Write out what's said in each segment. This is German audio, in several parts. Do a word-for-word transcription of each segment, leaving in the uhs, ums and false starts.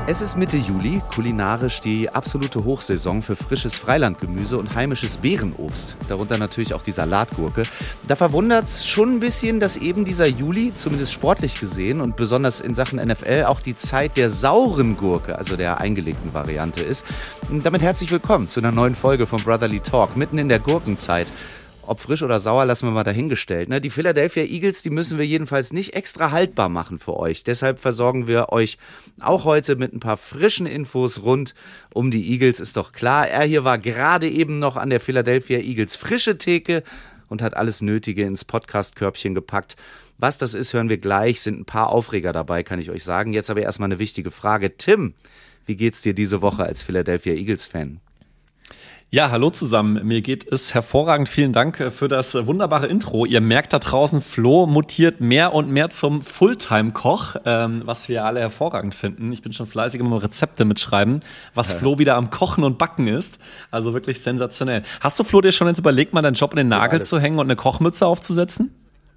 Es ist Mitte Juli, kulinarisch die absolute Hochsaison für frisches Freilandgemüse und heimisches Beerenobst. Darunter natürlich auch die Salatgurke. Da verwundert es schon ein bisschen, dass eben dieser Juli, zumindest sportlich gesehen und besonders in Sachen N F L, auch die Zeit der sauren Gurke, also der eingelegten Variante ist. Und damit herzlich willkommen zu einer neuen Folge von Brotherly Talk, mitten in der Gurkenzeit. Ob frisch oder sauer, lassen wir mal dahingestellt. Die Philadelphia Eagles, die müssen wir jedenfalls nicht extra haltbar machen für euch. Deshalb versorgen wir euch auch heute mit ein paar frischen Infos rund um die Eagles. Ist doch klar, er hier war gerade eben noch an der Philadelphia Eagles frische Theke und hat alles Nötige ins Podcast-Körbchen gepackt. Was das ist, hören wir gleich. Sind ein paar Aufreger dabei, kann ich euch sagen. Jetzt aber erstmal eine wichtige Frage. Tim, wie geht's dir diese Woche als Philadelphia Eagles-Fan? Ja, hallo zusammen. Mir geht es hervorragend. Vielen Dank für das wunderbare Intro. Ihr merkt da draußen, Flo mutiert mehr und mehr zum Fulltime-Koch, ähm, was wir alle hervorragend finden. Ich bin schon fleißig immer Rezepte mitschreiben, was ja. Flo wieder am Kochen und Backen ist. Also wirklich sensationell. Hast du, Flo, dir schon jetzt überlegt, mal deinen Job in den Nagel ja, zu hängen und eine Kochmütze aufzusetzen?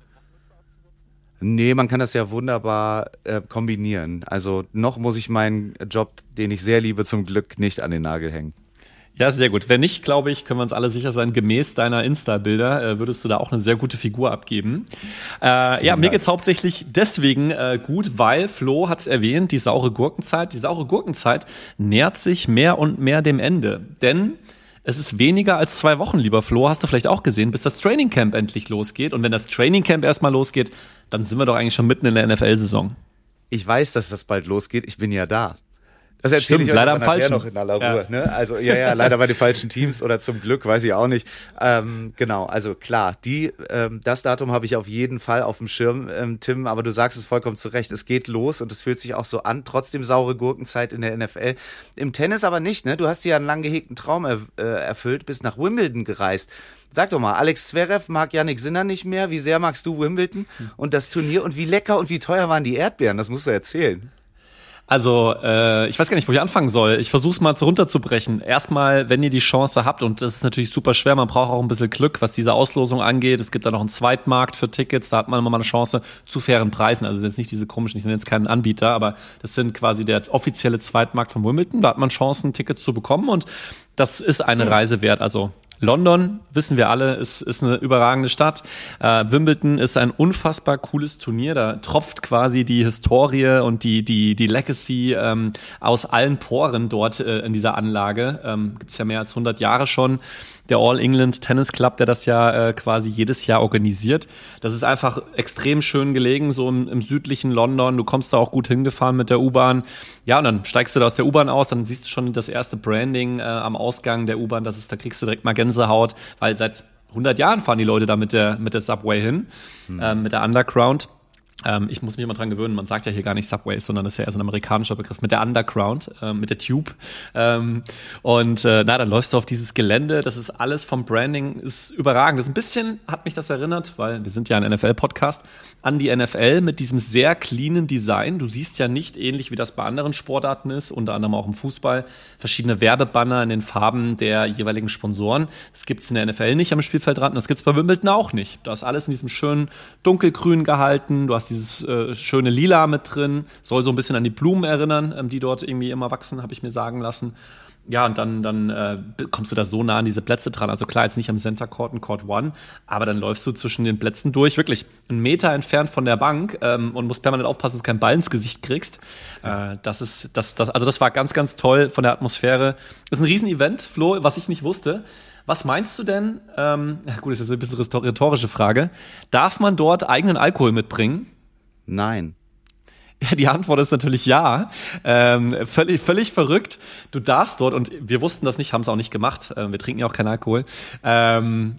Nee, man kann das ja wunderbar äh, kombinieren. Also noch muss ich meinen Job, den ich sehr liebe, zum Glück nicht an den Nagel hängen. Ja, sehr gut. Wenn nicht, glaube ich, können wir uns alle sicher sein, gemäß deiner Insta-Bilder äh, würdest du da auch eine sehr gute Figur abgeben. Äh, ja, mir geht's hauptsächlich deswegen äh, gut, weil Flo hat's erwähnt, die saure Gurkenzeit. Die saure Gurkenzeit nähert sich mehr und mehr dem Ende. Denn es ist weniger als zwei Wochen, lieber Flo, hast du vielleicht auch gesehen, bis das Trainingcamp endlich losgeht. Und wenn das Trainingcamp erstmal losgeht, dann sind wir doch eigentlich schon mitten in der N F L-Saison. Ich weiß, dass das bald losgeht. Ich bin ja da. Das erzähle ich euch leider am nachher falschen. noch in aller Ruhe. Ja. Ne? Also ja, ja, leider bei den falschen Teams oder zum Glück, weiß ich auch nicht. Ähm, genau, also klar, die, ähm, das Datum habe ich auf jeden Fall auf dem Schirm, ähm, Tim, aber du sagst es vollkommen zu Recht, es geht los und es fühlt sich auch so an, trotzdem saure Gurkenzeit in der N F L. Im Tennis aber nicht, ne? Du hast dir ja einen lang gehegten Traum er, äh, erfüllt, bist nach Wimbledon gereist. Sag doch mal, Alex Zverev mag Jannik Sinner nicht mehr, wie sehr magst du Wimbledon und das Turnier und wie lecker und wie teuer waren die Erdbeeren, das musst du erzählen. Also, äh, ich weiß gar nicht, wo ich anfangen soll. Ich versuche es mal so runterzubrechen. Erstmal, wenn ihr die Chance habt, und das ist natürlich super schwer, man braucht auch ein bisschen Glück, was diese Auslosung angeht. Es gibt da noch einen Zweitmarkt für Tickets, da hat man immer mal eine Chance zu fairen Preisen. Also das sind jetzt nicht diese komischen, ich nenne jetzt keinen Anbieter, aber das sind quasi der offizielle Zweitmarkt von Wimbledon. Da hat man Chancen, Tickets zu bekommen und das ist eine Reise wert. Also London, wissen wir alle, ist, ist eine überragende Stadt. Äh, Wimbledon ist ein unfassbar cooles Turnier. Da tropft quasi die Historie und die, die, die Legacy ähm, aus allen Poren dort äh, in dieser Anlage. Ähm, gibt's ja mehr als hundert Jahre schon. Der All England Tennis Club, der das ja äh, quasi jedes Jahr organisiert. Das ist einfach extrem schön gelegen, so im, im südlichen London. Du kommst da auch gut hingefahren mit der U-Bahn. Ja, und dann steigst du da aus der U-Bahn aus, dann siehst du schon das erste Branding äh, am Ausgang der U-Bahn. Das ist, da kriegst du direkt mal Gänsehaut, weil seit hundert Jahren fahren die Leute da mit der, mit der Subway hin, hm. ähm, mit der Underground. Ähm, ich muss mich immer dran gewöhnen, man sagt ja hier gar nicht Subway, sondern das ist ja eher so ein amerikanischer Begriff, mit der Underground, äh, mit der Tube. Ähm, und äh, na, dann läufst du auf dieses Gelände, das ist alles vom Branding, ist überragend. Das ist ein bisschen, hat mich das erinnert, weil wir sind ja ein N F L-Podcast, an die N F L mit diesem sehr cleanen Design. Du siehst ja nicht, ähnlich wie das bei anderen Sportarten ist, unter anderem auch im Fußball, verschiedene Werbebanner in den Farben der jeweiligen Sponsoren. Das gibt's in der N F L nicht am Spielfeldrand und das gibt's bei Wimbledon auch nicht. Da ist alles in diesem schönen dunkelgrün gehalten, du hast dieses äh, schöne Lila mit drin, soll so ein bisschen an die Blumen erinnern, ähm, die dort irgendwie immer wachsen, habe ich mir sagen lassen. Ja, und dann, dann äh, kommst du da so nah an diese Plätze dran. Also klar, jetzt nicht am Center Court und Court One, aber dann läufst du zwischen den Plätzen durch, wirklich einen Meter entfernt von der Bank ähm, und musst permanent aufpassen, dass du keinen Ball ins Gesicht kriegst. Äh, das ist, das, das, also das war ganz, ganz toll von der Atmosphäre. Das ist ein Riesenevent, Flo, was ich nicht wusste. Was meinst du denn, ähm, gut, das ist jetzt ein bisschen eine rhetorische Frage, darf man dort eigenen Alkohol mitbringen? Nein. Ja, die Antwort ist natürlich ja. Ähm, völlig, völlig verrückt. Du darfst dort, und wir wussten das nicht, haben es auch nicht gemacht. Ähm, wir trinken ja auch keinen Alkohol. Ähm,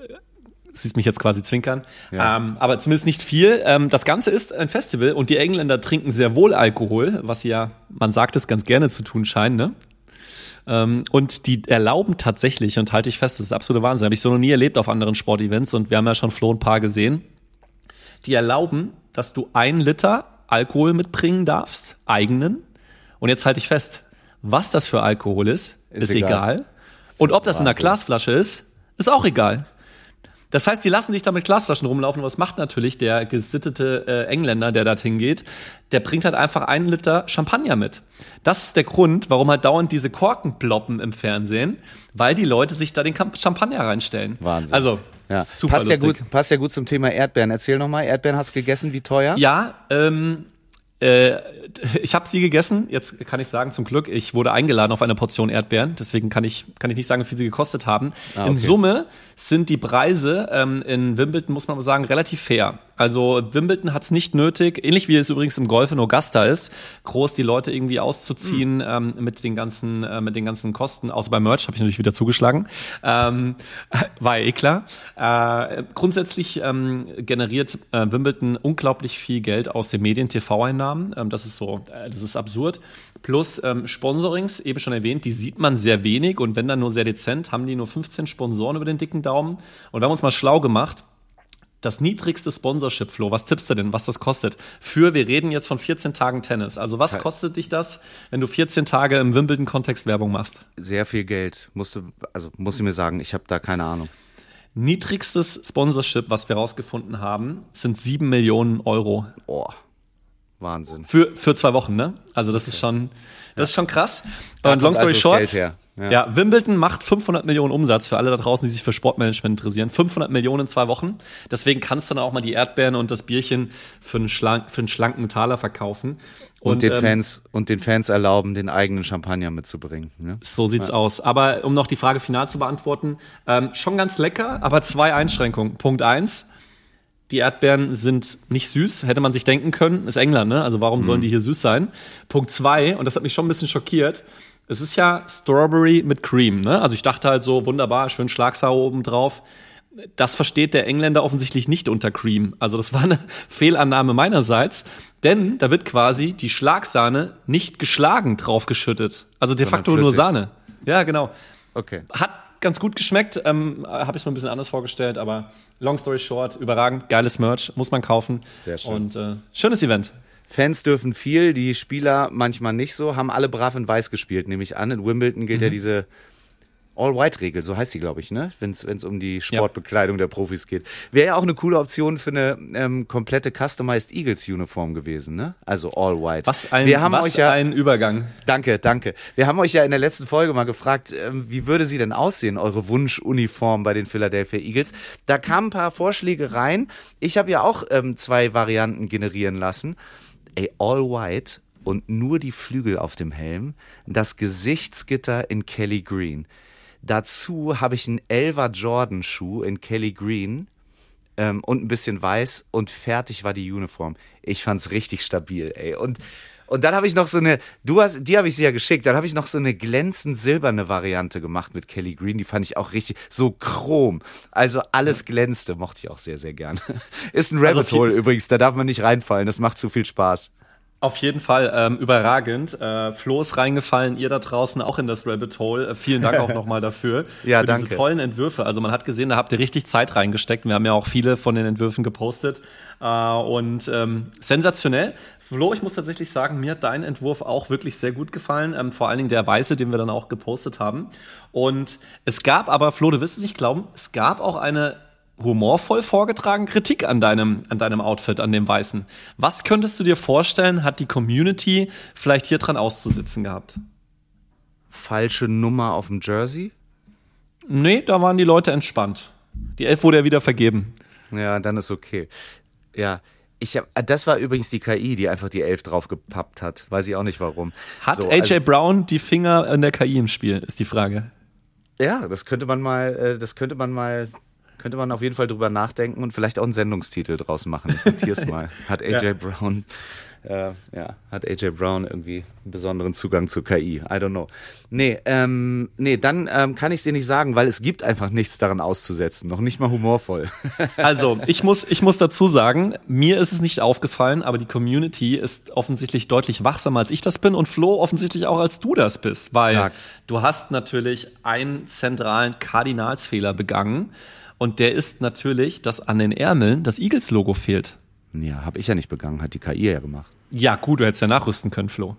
siehst mich jetzt quasi zwinkern. Ja. Ähm, aber zumindest nicht viel. Ähm, das Ganze ist ein Festival und die Engländer trinken sehr wohl Alkohol, was sie ja, man sagt es, ganz gerne zu tun scheinen, ne? Ähm, und die erlauben tatsächlich, und halte ich fest, das ist absolute Wahnsinn, habe ich so noch nie erlebt auf anderen Sportevents und wir haben ja schon Flo ein paar gesehen, die erlauben, dass du ein Liter Alkohol mitbringen darfst, eigenen. Und jetzt halte ich fest, was das für Alkohol ist, ist, ist egal. egal. Und ob das in einer Glasflasche ist, ist auch egal. Das heißt, die lassen sich da mit Glasflaschen rumlaufen. Und was macht natürlich der gesittete äh, Engländer, der dorthin geht? Der bringt halt einfach einen Liter Champagner mit. Das ist der Grund, warum halt dauernd diese Korken ploppen im Fernsehen, weil die Leute sich da den Champagner reinstellen. Wahnsinn. Also, ja. super passt ja lustig. gut, passt ja gut zum Thema Erdbeeren. Erzähl nochmal, Erdbeeren hast du gegessen, wie teuer? Ja, ähm... ich habe sie gegessen, jetzt kann ich sagen, zum Glück, ich wurde eingeladen auf eine Portion Erdbeeren, deswegen kann ich, kann ich nicht sagen, wie viel sie gekostet haben. Ah, okay. In Summe sind die Preise ähm, in Wimbledon, muss man mal sagen, relativ fair. Also Wimbledon hat es nicht nötig, ähnlich wie es übrigens im Golf in Augusta ist, groß die Leute irgendwie auszuziehen mhm. ähm, mit den ganzen äh, mit den ganzen Kosten, außer bei Merch habe ich natürlich wieder zugeschlagen, ähm, war ja eh klar. Äh, grundsätzlich ähm, generiert äh, Wimbledon unglaublich viel Geld aus den Medien-T V-Einnahmen, ähm, das ist so, äh, das ist absurd. Plus ähm, Sponsorings, eben schon erwähnt, die sieht man sehr wenig und wenn dann nur sehr dezent, haben die nur fünfzehn Sponsoren über den dicken Daumen und wir haben uns mal schlau gemacht. Das niedrigste Sponsorship, Flo, was tippst du denn, was das kostet? Für, wir reden jetzt von vierzehn Tagen Tennis. Also was kostet dich das, wenn du vierzehn Tage im Wimbledon-Kontext Werbung machst? Sehr viel Geld. Musst du, also musst du mir sagen, ich habe da keine Ahnung. Niedrigstes Sponsorship, was wir rausgefunden haben, sind sieben Millionen Euro. Oh, Wahnsinn. Für, für zwei Wochen, ne? Also das okay. ist schon, das ist schon krass. Da und long story also short. Geld her. Ja. ja, Wimbledon macht fünfhundert Millionen Umsatz für alle da draußen, die sich für Sportmanagement interessieren. fünfhundert Millionen in zwei Wochen. Deswegen kannst du dann auch mal die Erdbeeren und das Bierchen für einen, schlank, für einen schlanken Taler verkaufen. Und, und, den ähm, Fans, und den Fans erlauben, den eigenen Champagner mitzubringen. Ne? So sieht's ja. aus. Aber um noch die Frage final zu beantworten, ähm, schon ganz lecker, aber zwei Einschränkungen. Punkt eins. Die Erdbeeren sind nicht süß, hätte man sich denken können. Ist England, ne? Also warum mhm. sollen die hier süß sein? Punkt zwei, und das hat mich schon ein bisschen schockiert, es ist ja Strawberry mit Cream, ne? Also ich dachte halt so, wunderbar, schön Schlagsahne oben drauf. Das versteht der Engländer offensichtlich nicht unter Cream. Also das war eine Fehlannahme meinerseits, denn da wird quasi die Schlagsahne nicht geschlagen draufgeschüttet. Also de facto nur Sahne. Ja, genau. Okay. Hat ganz gut geschmeckt, ähm, habe ich mir ein bisschen anders vorgestellt, aber long story short, überragend, geiles Merch, muss man kaufen. Sehr schön. Und äh, schönes Event. Fans dürfen viel, die Spieler manchmal nicht so, haben alle brav in Weiß gespielt, nehme ich an. In Wimbledon gilt mhm. ja diese All-White-Regel, so heißt sie, glaube ich, ne? Wenn es um die Sportbekleidung ja. der Profis geht. Wäre ja auch eine coole Option für eine ähm, komplette Customized Eagles-Uniform gewesen, ne? Also All-White. Was ein, Wir haben was euch ja, ein Übergang. Danke, danke. Wir haben euch ja in der letzten Folge mal gefragt, ähm, wie würde sie denn aussehen, eure Wunschuniform bei den Philadelphia Eagles? Da kamen ein paar Vorschläge rein. Ich habe ja auch ähm, zwei Varianten generieren lassen. Ey, All-White und nur die Flügel auf dem Helm, das Gesichtsgitter in Kelly Green. Dazu habe ich einen Elva Jordan Schuh in Kelly Green ähm, und ein bisschen weiß und fertig war die Uniform. Ich fand's richtig stabil, ey. Und, und dann habe ich noch so eine, du hast, die habe ich sie ja geschickt, dann habe ich noch so eine glänzend silberne Variante gemacht mit Kelly Green, die fand ich auch richtig, so chrom. Also alles glänzte, mochte ich auch sehr, sehr gern. Ist ein Rabbit Hole also übrigens, da darf man nicht reinfallen, das macht zu viel Spaß. Auf jeden Fall ähm, überragend. Äh, Flo ist reingefallen, ihr da draußen auch in das Rabbit Hole. Äh, vielen Dank auch nochmal dafür. Ja, für danke. Diese tollen Entwürfe. Also man hat gesehen, da habt ihr richtig Zeit reingesteckt. Wir haben ja auch viele von den Entwürfen gepostet. Äh, und ähm, sensationell. Flo, ich muss tatsächlich sagen, mir hat dein Entwurf auch wirklich sehr gut gefallen. Ähm, vor allen Dingen der weiße, den wir dann auch gepostet haben. Und es gab aber, Flo, du wirst es nicht glauben, es gab auch eine humorvoll vorgetragen Kritik an deinem, an deinem Outfit, an dem Weißen. Was könntest du dir vorstellen, hat die Community vielleicht hier dran auszusitzen gehabt? Falsche Nummer auf dem Jersey? Nee, da waren die Leute entspannt. Die Elf wurde ja wieder vergeben. Ja, dann ist okay. Ja, ich hab, das war übrigens die K I, die einfach die Elf draufgepappt hat. Weiß ich auch nicht warum. Hat so, A J also, Brown die Finger an der K I im Spiel, ist die Frage. Ja, das könnte man mal, das könnte man mal Könnte man auf jeden Fall drüber nachdenken und vielleicht auch einen Sendungstitel draus machen. Ich notiere es mal. Hat A J ja. Brown, äh, ja, hat A J Brown irgendwie einen besonderen Zugang zur K I? I don't know. Nee, ähm, nee, dann ähm, kann ich es dir nicht sagen, weil es gibt einfach nichts daran auszusetzen. Noch nicht mal humorvoll. Also, ich muss, ich muss dazu sagen, mir ist es nicht aufgefallen, aber die Community ist offensichtlich deutlich wachsamer, als ich das bin und Flo offensichtlich auch, als du das bist. Weil Sag. du hast natürlich einen zentralen Kardinalsfehler begangen. Und der ist natürlich, dass an den Ärmeln das Eagles-Logo fehlt. Ja, habe ich ja nicht begangen, hat die K I ja gemacht. Ja, gut, du hättest ja nachrüsten können, Flo.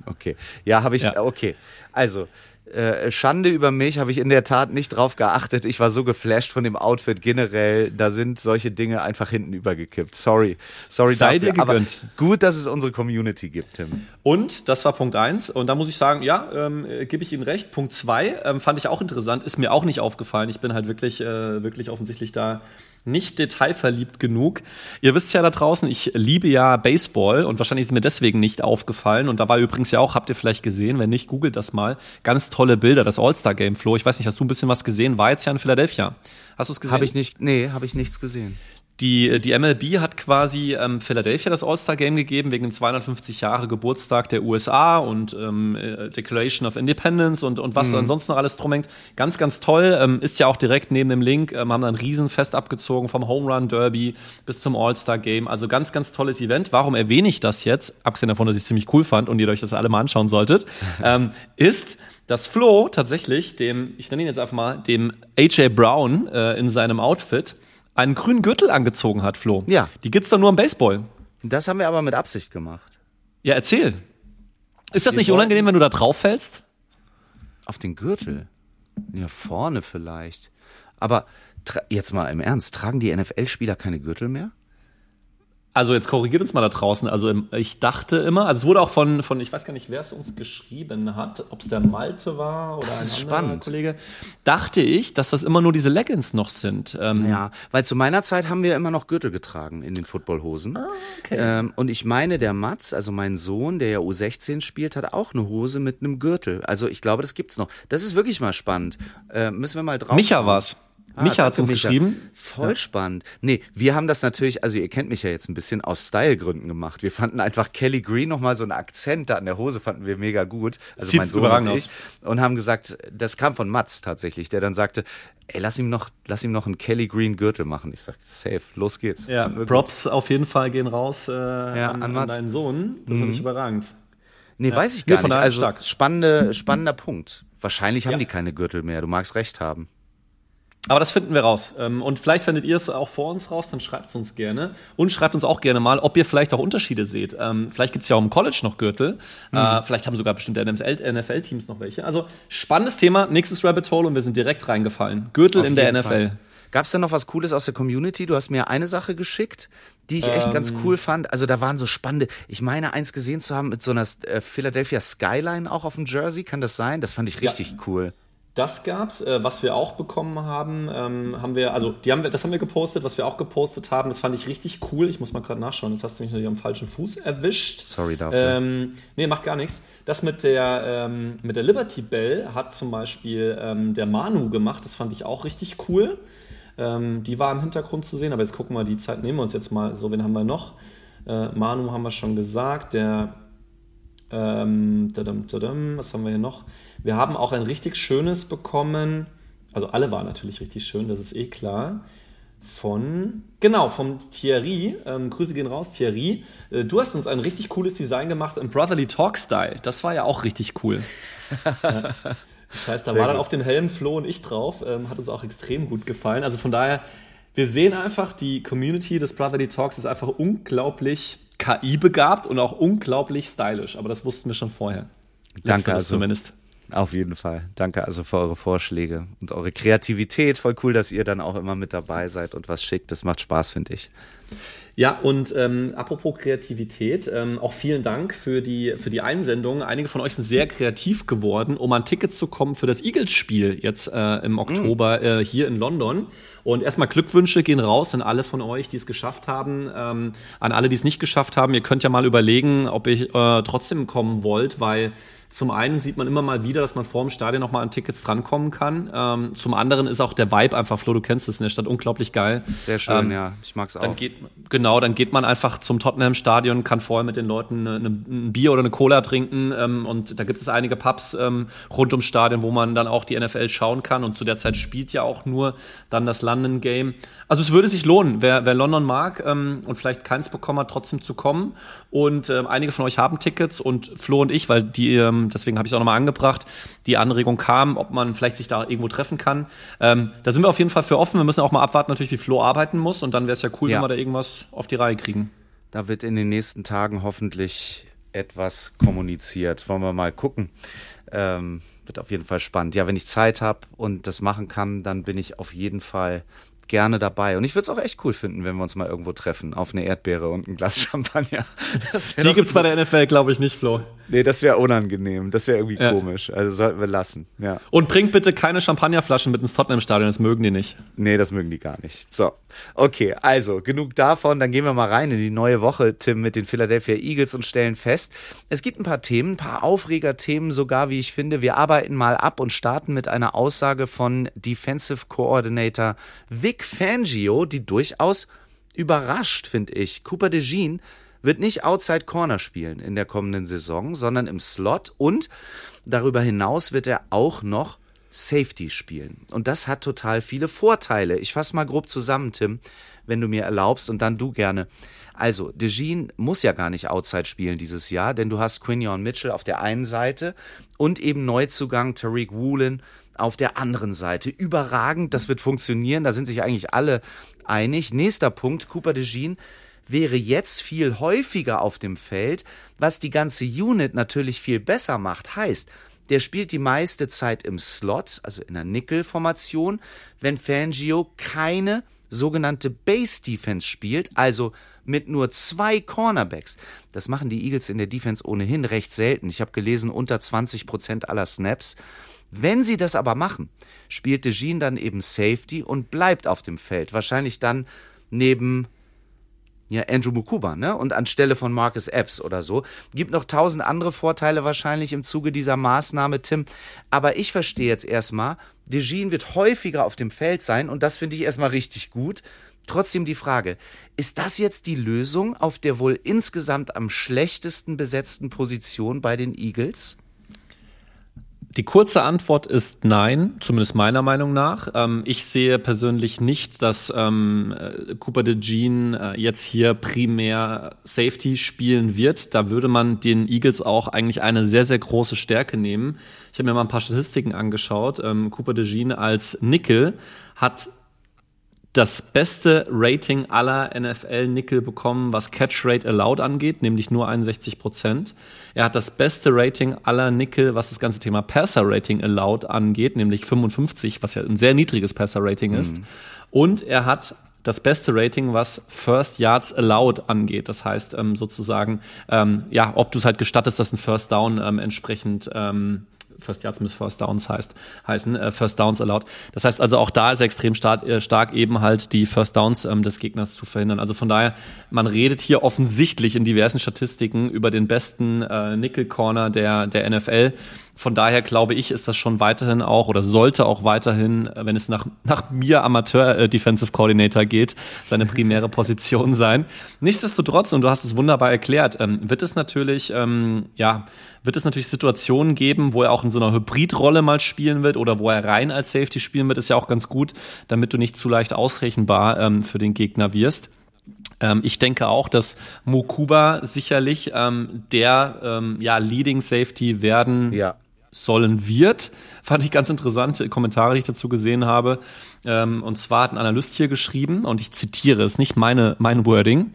Okay. Ja, habe ich, ja. okay. Also, äh, Schande über mich, habe ich in der Tat nicht drauf geachtet. Ich war so geflasht von dem Outfit generell. Da sind solche Dinge einfach hinten übergekippt. Sorry. Sorry Sei dafür. dir gegönnt. Aber gut, dass es unsere Community gibt, Tim. Und das war Punkt eins. Und da muss ich sagen, ja, ähm, gebe ich Ihnen recht. Punkt zwei ähm, fand ich auch interessant, ist mir auch nicht aufgefallen. Ich bin halt wirklich, äh, wirklich offensichtlich da nicht detailverliebt genug. Ihr wisst ja da draußen, ich liebe ja Baseball und wahrscheinlich ist mir deswegen nicht aufgefallen. Und da war übrigens ja auch, habt ihr vielleicht gesehen, wenn nicht, googelt das mal, ganz tolle Bilder, das All-Star-Game, Flo. Ich weiß nicht, hast du ein bisschen was gesehen? War jetzt ja in Philadelphia. Hast du es gesehen? Habe ich nicht, nee, habe ich nichts gesehen. Die, die M L B hat quasi ähm, Philadelphia das All-Star-Game gegeben wegen dem zweihundertfünfzig Jahre Geburtstag der U S A und ähm, Declaration of Independence und, und was mhm. ansonsten noch alles drum hängt. Ganz, ganz toll. Ähm, ist ja auch direkt neben dem Link. Ähm, haben da ein Riesenfest abgezogen vom Home Run Derby bis zum All-Star-Game. Also ganz, ganz tolles Event. Warum erwähne ich das jetzt? Abgesehen davon, dass ich es ziemlich cool fand und ihr euch das alle mal anschauen solltet, ähm, ist, dass Flo tatsächlich dem, ich nenne ihn jetzt einfach mal, dem A J Brown äh, in seinem Outfit einen grünen Gürtel angezogen hat, Flo. Ja. Die gibt's doch nur im Baseball. Das haben wir aber mit Absicht gemacht. Ja, erzähl. Ist das Wir nicht wollten- unangenehm, wenn du da drauf fällst? Auf den Gürtel? Ja, vorne vielleicht. Aber tra- jetzt mal im Ernst, tragen die N F L-Spieler keine Gürtel mehr? Also jetzt korrigiert uns mal da draußen. Also ich dachte immer, also es wurde auch von, von ich weiß gar nicht, wer es uns geschrieben hat, ob es der Malte war oder Das ein ist anderer spannend. Kollege, dachte ich, dass das immer nur diese Leggings noch sind. Ähm, Ja, weil zu meiner Zeit haben wir immer noch Gürtel getragen in den Footballhosen. Ah, okay. Ähm, und ich meine, der Mats, also mein Sohn, der ja U sechzehn spielt, hat auch eine Hose mit einem Gürtel. Also ich glaube, das gibt's noch. Das ist wirklich mal spannend. Äh, müssen wir mal drauf Micha schauen. war's. Ah, Micha hat's danke, uns Micha. geschrieben. Voll Ja. spannend. Nee, wir haben das natürlich, also ihr kennt mich ja jetzt ein bisschen, aus Stylegründen gemacht. Wir fanden einfach Kelly Green nochmal so einen Akzent da an der Hose, fanden wir mega gut. Also Sieht mein Sohn überragend und ich. Und haben gesagt, das kam von Mats tatsächlich, der dann sagte, ey, lass ihm noch, lass ihm noch einen Kelly Green Gürtel machen. Ich sag, safe, los geht's. Ja, Fanden wir gut. Props auf jeden Fall gehen raus äh, Ja, an, an an Mats. deinen Sohn. Das ist wirklich überragend. Nee, Ja. weiß ich Nee, gar von nicht. daher Also stark. spannende, spannender Punkt. Wahrscheinlich haben Ja. die keine Gürtel mehr. Du magst recht haben. Aber das finden wir raus. Ähm, Und vielleicht findet ihr es auch vor uns raus, dann schreibt es uns gerne. Und schreibt uns auch gerne mal, ob ihr vielleicht auch Unterschiede seht. Ähm, Vielleicht gibt es ja auch im College noch Gürtel. Äh, vielleicht haben sogar bestimmte N F L-Teams noch welche. Also spannendes Thema, nächstes Rabbit Hole und wir sind direkt reingefallen. Gürtel Auf in der jeden N F L. Fall. Gab's denn noch was Cooles aus der Community? Du hast mir eine Sache geschickt, die ich echt Ähm. ganz cool fand. Also da waren so spannende, ich meine eins gesehen zu haben mit so einer äh, Philadelphia Skyline auch auf dem Jersey. Kann das sein? Das fand ich richtig cool. Das gab's, äh, was wir auch bekommen haben, ähm, haben wir, also die haben wir, das haben wir gepostet, was wir auch gepostet haben, das fand ich richtig cool. Ich muss mal gerade nachschauen, jetzt hast du mich natürlich am falschen Fuß erwischt. Sorry dafür. Ähm, nee, macht gar nichts. Das mit der, ähm, mit der Liberty Bell hat zum Beispiel ähm, der Manu gemacht, das fand ich auch richtig cool. Ähm, die war im Hintergrund zu sehen, aber jetzt gucken wir, die Zeit nehmen wir uns jetzt mal. So, wen haben wir noch? Äh, Manu haben wir schon gesagt, der ähm, tadam, tadam, was haben wir hier noch? Wir haben auch ein richtig schönes bekommen, also alle waren natürlich richtig schön, das ist eh klar, von, genau, vom Thierry, ähm, Grüße gehen raus, Thierry. Äh, du hast uns ein richtig cooles Design gemacht im Brotherly Talk Style, das war ja auch richtig cool. Ja. Das heißt, da Sehr war dann gut. auf dem Helm Flo und ich drauf, ähm, hat uns auch extrem gut gefallen. Also von daher, wir sehen einfach, die Community des Brotherly Talks ist einfach unglaublich K I-begabt und auch unglaublich stylisch. Aber das wussten wir schon vorher. Danke Letzteres also. zumindest. Auf jeden Fall. Danke also für eure Vorschläge und eure Kreativität. Voll cool, dass ihr dann auch immer mit dabei seid und was schickt. Das macht Spaß, finde ich. Ja, und ähm, apropos Kreativität, ähm, auch vielen Dank für die, für die Einsendung. Einige von euch sind sehr kreativ geworden, um an Tickets zu kommen für das Eagles-Spiel jetzt äh, im Oktober äh, hier in London. Und erstmal Glückwünsche gehen raus an alle von euch, die es geschafft haben. Ähm, an alle, die es nicht geschafft haben. Ihr könnt ja mal überlegen, ob ihr äh, trotzdem kommen wollt, weil zum einen sieht man immer mal wieder, dass man vor dem Stadion noch mal an Tickets drankommen kann. Ähm, zum anderen ist auch der Vibe einfach, Flo, du kennst es in der Stadt, unglaublich geil. Sehr schön, Ähm, ja. Ich mag's auch. Dann geht, genau, dann geht man einfach zum Tottenham-Stadion, kann vorher mit den Leuten eine, eine, ein Bier oder eine Cola trinken. Ähm, und da gibt es einige Pubs ähm, rund ums Stadion, wo man dann auch die N F L schauen kann. Und zu der Zeit spielt ja auch nur dann das London-Game. Also es würde sich lohnen, wer, wer London mag ähm, und vielleicht keins bekommen hat, trotzdem zu kommen. Und ähm, einige von euch haben Tickets und Flo und ich, weil die, ähm, deswegen habe ich es auch nochmal angebracht, die Anregung kam, ob man vielleicht sich da irgendwo treffen kann. Ähm, da sind wir auf jeden Fall für offen. Wir müssen auch mal abwarten, natürlich, wie Flo arbeiten muss. Und dann wäre es ja cool, Ja. wenn wir da irgendwas auf die Reihe kriegen. Da wird in den nächsten Tagen hoffentlich etwas kommuniziert. Wollen wir mal gucken. Ähm, wird auf jeden Fall spannend. Ja, wenn ich Zeit habe und das machen kann, dann bin ich auf jeden Fall gerne dabei. Und ich würde es auch echt cool finden, wenn wir uns mal irgendwo treffen, auf eine Erdbeere und ein Glas Champagner. Die gibt's bei der N F L, glaube ich, nicht, Flo. Nee, das wäre unangenehm. Das wäre irgendwie ja. komisch. Also sollten wir lassen. Ja. Und bringt bitte keine Champagnerflaschen mit ins Tottenham-Stadion, das mögen die nicht. Nee, das mögen die gar nicht. So, okay, also genug davon. Dann gehen wir mal rein in die neue Woche, Tim, mit den Philadelphia Eagles und stellen fest, es gibt ein paar Themen, ein paar Aufreger-Themen sogar, wie ich finde. Wir arbeiten mal ab und starten mit einer Aussage von Defensive Coordinator Vic Fangio, die durchaus überrascht, finde ich. Cooper DeJean wird nicht Outside Corner spielen in der kommenden Saison, sondern im Slot und darüber hinaus wird er auch noch Safety spielen. Und das hat total viele Vorteile. Ich fasse mal grob zusammen, Tim, wenn du mir erlaubst und dann du gerne. Also, DeJean muss ja gar nicht Outside spielen dieses Jahr, denn du hast Quinion Mitchell auf der einen Seite und eben Neuzugang Tariq Woolen auf der anderen Seite. Überragend, das wird funktionieren, da sind sich eigentlich alle einig. Nächster Punkt, Cooper DeJean wäre jetzt viel häufiger auf dem Feld, was die ganze Unit natürlich viel besser macht. Heißt, der spielt die meiste Zeit im Slot, also in der Nickel-Formation, wenn Fangio keine sogenannte Base-Defense spielt, also mit nur zwei Cornerbacks. Das machen die Eagles in der Defense ohnehin recht selten. Ich habe gelesen, unter zwanzig Prozent aller Snaps. Wenn sie das aber machen, spielt DeJean dann eben Safety und bleibt auf dem Feld. Wahrscheinlich dann neben ja, Andrew Mukuba, ne? Und anstelle von Marcus Epps oder so. Gibt noch tausend andere Vorteile wahrscheinlich im Zuge dieser Maßnahme, Tim. Aber ich verstehe jetzt erstmal, DeJean wird häufiger auf dem Feld sein und das finde ich erstmal richtig gut. Trotzdem die Frage, ist das jetzt die Lösung auf der wohl insgesamt am schlechtesten besetzten Position bei den Eagles? Die kurze Antwort ist nein, zumindest meiner Meinung nach. Ähm, ich sehe persönlich nicht, dass ähm, Cooper DeJean äh, jetzt hier primär Safety spielen wird. Da würde man den Eagles auch eigentlich eine sehr, sehr große Stärke nehmen. Ich habe mir mal ein paar Statistiken angeschaut. Ähm, Cooper DeJean als Nickel hat das beste Rating aller N F L-Nickel bekommen, was Catch Rate Allowed angeht, nämlich nur einundsechzig Prozent. Er hat das beste Rating aller Nickel, was das ganze Thema Passer Rating Allowed angeht, nämlich fünfundfünfzig, was ja ein sehr niedriges Passer Rating ist. Mhm. Und er hat das beste Rating, was First Yards Allowed angeht. Das heißt ähm, sozusagen, ähm, ja, ob du es halt gestattest, dass ein First Down ähm, entsprechend ähm, First Yards miss First Downs heißt, heißen, äh, First Downs allowed. Das heißt also, auch da ist er extrem stark, äh, stark eben halt die First Downs ähm, des Gegners zu verhindern. Also von daher, man redet hier offensichtlich in diversen Statistiken über den besten äh, Nickel-Corner der, der N F L. Von daher glaube ich, ist das schon weiterhin auch oder sollte auch weiterhin, wenn es nach, nach mir Amateur-Defensive Coordinator geht, seine primäre Position sein. Nichtsdestotrotz, und du hast es wunderbar erklärt, ähm, wird es natürlich, ähm, ja, wird es natürlich Situationen geben, wo er auch in so einer Hybridrolle mal spielen wird oder wo er rein als Safety spielen wird, ist ja auch ganz gut, damit du nicht zu leicht ausrechenbar ähm, für den Gegner wirst. Ähm, ich denke auch, dass Mukuba sicherlich ähm, der ähm, ja, Leading Safety werden ja. sollen wird. Fand ich ganz interessante Kommentare, die ich dazu gesehen habe. Ähm, und zwar hat ein Analyst hier geschrieben, und ich zitiere, es nicht meine, mein Wording: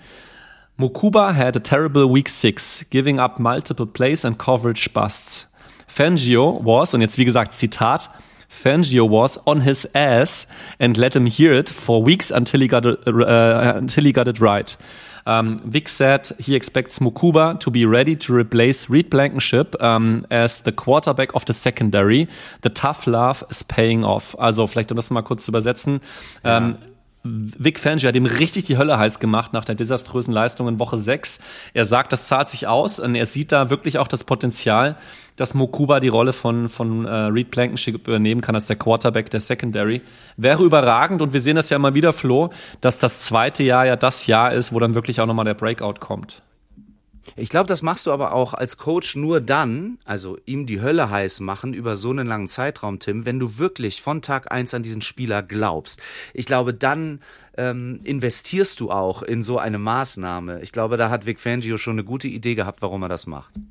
Mukuba had a terrible week six, giving up multiple plays and coverage busts. Fangio was, und jetzt wie gesagt Zitat, Fangio was on his ass and let him hear it for weeks until he got it, uh, until he got it right. Um, Vic said he expects Mukuba to be ready to replace Reed Blankenship um, as the quarterback of the secondary. The tough love is paying off. Also vielleicht, um das mal kurz zu übersetzen. Ja. Um, Vic Fangio hat ihm richtig die Hölle heiß gemacht nach der desaströsen Leistung in Woche sechs. Er sagt, das zahlt sich aus und er sieht da wirklich auch das Potenzial, dass Mukuba die Rolle von, von äh, Reed Blankenship übernehmen kann als der Quarterback der Secondary. Wäre überragend, und wir sehen das ja immer wieder, Flo, dass das zweite Jahr ja das Jahr ist, wo dann wirklich auch nochmal der Breakout kommt. Ich glaube, das machst du aber auch als Coach nur dann, also ihm die Hölle heiß machen über so einen langen Zeitraum, Tim, wenn du wirklich von Tag eins an diesen Spieler glaubst. Ich glaube, dann ähm, investierst du auch in so eine Maßnahme. Ich glaube, da hat Vic Fangio schon eine gute Idee gehabt, warum er das macht.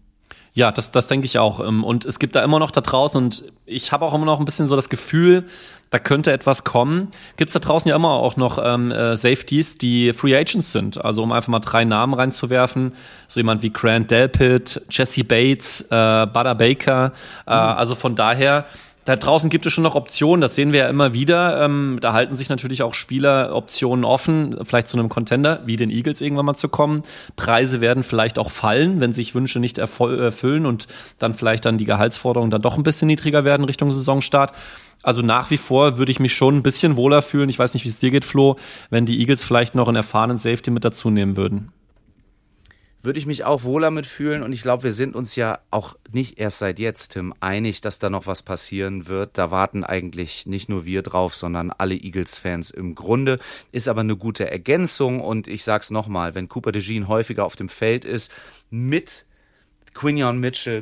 Ja, das, das denke ich auch. Und es gibt da immer noch da draußen, und ich habe auch immer noch ein bisschen so das Gefühl, da könnte etwas kommen. Gibt es da draußen ja immer auch noch ähm, äh, Safeties, die Free Agents sind. Also um einfach mal drei Namen reinzuwerfen. So jemand wie Grant Delpit, Jesse Bates, äh, Buda Baker. Äh, mhm. Also von daher, da draußen gibt es schon noch Optionen, das sehen wir ja immer wieder. Ähm, da halten sich natürlich auch Spieler Optionen offen, vielleicht zu einem Contender, wie den Eagles irgendwann mal zu kommen. Preise werden vielleicht auch fallen, wenn sich Wünsche nicht erfol- erfüllen und dann vielleicht dann die Gehaltsforderungen dann doch ein bisschen niedriger werden Richtung Saisonstart. Also nach wie vor würde ich mich schon ein bisschen wohler fühlen. Ich weiß nicht, wie es dir geht, Flo, wenn die Eagles vielleicht noch einen erfahrenen Safety mit dazu nehmen würden. Würde ich mich auch wohler mitfühlen, und ich glaube, wir sind uns ja auch nicht erst seit jetzt, Tim, einig, dass da noch was passieren wird. Da warten eigentlich nicht nur wir drauf, sondern alle Eagles-Fans im Grunde. Ist aber eine gute Ergänzung, und ich sag's nochmal, wenn Cooper DeJean häufiger auf dem Feld ist, mit Quinion Mitchell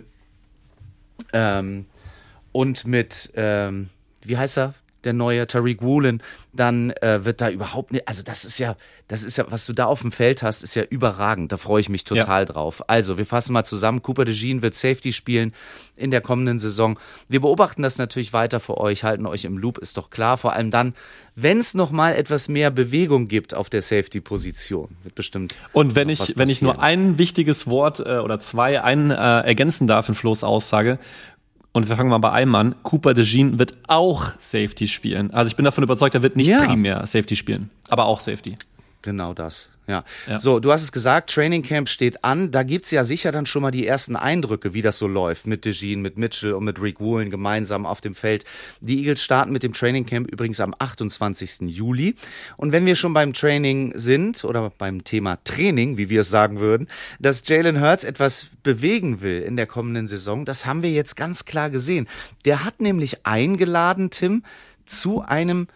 ähm, und mit, ähm, wie heißt er? Der neue Tariq Woolen, dann äh, wird da überhaupt nicht, also das ist ja, das ist ja, was du da auf dem Feld hast, ist ja überragend, da freue ich mich total ja. drauf. Also, wir fassen mal zusammen, Cooper DeJean wird Safety spielen in der kommenden Saison. Wir beobachten das natürlich weiter für euch, halten euch im Loop, ist doch klar, vor allem dann, wenn es nochmal etwas mehr Bewegung gibt auf der Safety-Position, wird bestimmt. Und wenn ich, wenn ich nur ein wichtiges Wort äh, oder zwei ein, äh, ergänzen darf in Flo's Aussage, und wir fangen mal bei einem an. Cooper DeJean wird auch Safety spielen. Also ich bin davon überzeugt, er wird nicht ja. primär Safety spielen, aber auch Safety. Genau das, ja. ja. So, du hast es gesagt, Training Camp steht an. Da gibt's ja sicher dann schon mal die ersten Eindrücke, wie das so läuft mit DeJean, mit Mitchell und mit Rick Woolen gemeinsam auf dem Feld. Die Eagles starten mit dem Training Camp übrigens am achtundzwanzigsten Juli. Und wenn wir schon beim Training sind oder beim Thema Training, wie wir es sagen würden, dass Jalen Hurts etwas bewegen will in der kommenden Saison, das haben wir jetzt ganz klar gesehen. Der hat nämlich eingeladen, Tim, zu einem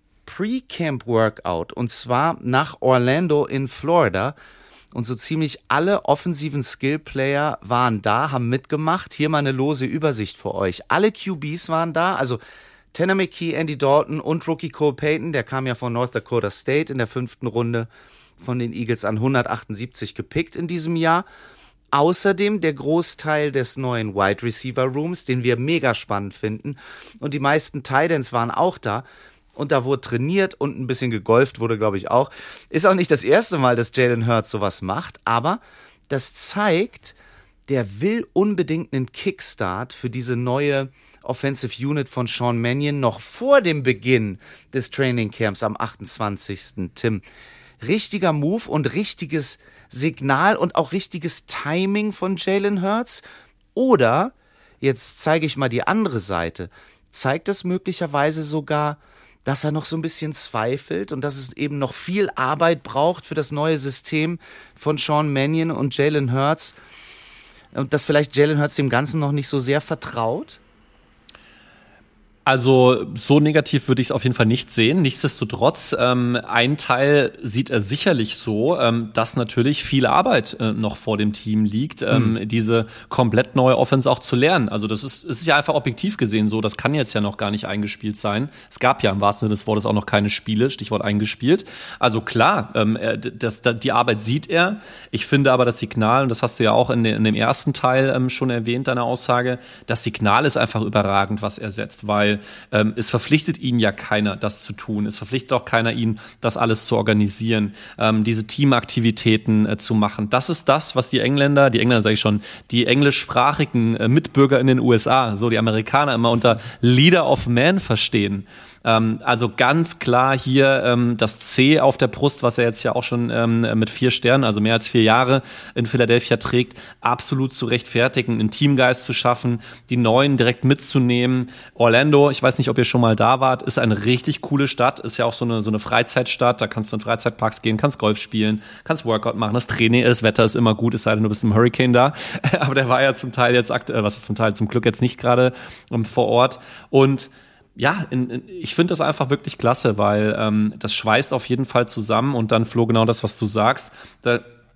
Pre-Camp-Workout, und zwar nach Orlando in Florida, und so ziemlich alle offensiven Skill-Player waren da, haben mitgemacht. Hier mal eine lose Übersicht für euch. Alle Q Bs waren da, also Tanner McKee, Andy Dalton und Rookie Cole Payton, der kam ja von North Dakota State in der fünften Runde von den Eagles an hundertachtundsiebzig gepickt in diesem Jahr. Außerdem der Großteil des neuen Wide Receiver Rooms, den wir mega spannend finden, und die meisten Tight Ends waren auch da. Und da wurde trainiert und ein bisschen gegolft wurde, glaube ich, auch. Ist auch nicht das erste Mal, dass Jalen Hurts sowas macht, aber das zeigt, der will unbedingt einen Kickstart für diese neue Offensive Unit von Sean Mannion noch vor dem Beginn des Training Camps am achtundzwanzigsten Tim. Richtiger Move und richtiges Signal und auch richtiges Timing von Jalen Hurts. Oder, jetzt zeige ich mal die andere Seite, zeigt es möglicherweise sogar, dass er noch so ein bisschen zweifelt und dass es eben noch viel Arbeit braucht für das neue System von Sean Mannion und Jalen Hurts, und dass vielleicht Jalen Hurts dem Ganzen noch nicht so sehr vertraut? Also so negativ würde ich es auf jeden Fall nicht sehen. Nichtsdestotrotz, ähm, ein Teil sieht er sicherlich so, ähm, dass natürlich viel Arbeit äh, noch vor dem Team liegt, ähm, mhm. diese komplett neue Offense auch zu lernen. Also das ist, es ist ja einfach objektiv gesehen so, das kann jetzt ja noch gar nicht eingespielt sein. Es gab ja im wahrsten Sinne des Wortes auch noch keine Spiele, Stichwort eingespielt. Also klar, ähm, das, das, die Arbeit sieht er. Ich finde aber das Signal, und das hast du ja auch in, de, in dem ersten Teil ähm, schon erwähnt, deine Aussage, das Signal ist einfach überragend, was er setzt, weil Ähm, es verpflichtet ihn ja keiner, das zu tun. Es verpflichtet auch keiner, ihn das alles zu organisieren, ähm, diese Teamaktivitäten äh, zu machen. Das ist das, was die Engländer, die Engländer sage ich schon, die englischsprachigen äh, Mitbürger in den U S A, so die Amerikaner immer unter Leader of Man verstehen. Ähm, also ganz klar hier ähm, das C auf der Brust, was er jetzt ja auch schon ähm, mit vier Sternen, also mehr als vier Jahre in Philadelphia trägt, absolut zu rechtfertigen, einen Teamgeist zu schaffen, die Neuen direkt mitzunehmen. Orlando, ich weiß nicht, ob ihr schon mal da wart, ist eine richtig coole Stadt, ist ja auch so eine, so eine Freizeitstadt, da kannst du in Freizeitparks gehen, kannst Golf spielen, kannst Workout machen, das Training, das Wetter ist immer gut, es sei denn, du bist im Hurricane da, aber der war ja zum Teil jetzt aktuell, was ist zum Teil zum Glück jetzt nicht gerade ähm, vor Ort, und ja, in, in, ich finde das einfach wirklich klasse, weil ähm, das schweißt auf jeden Fall zusammen, und dann, Flo, genau das, was du sagst, da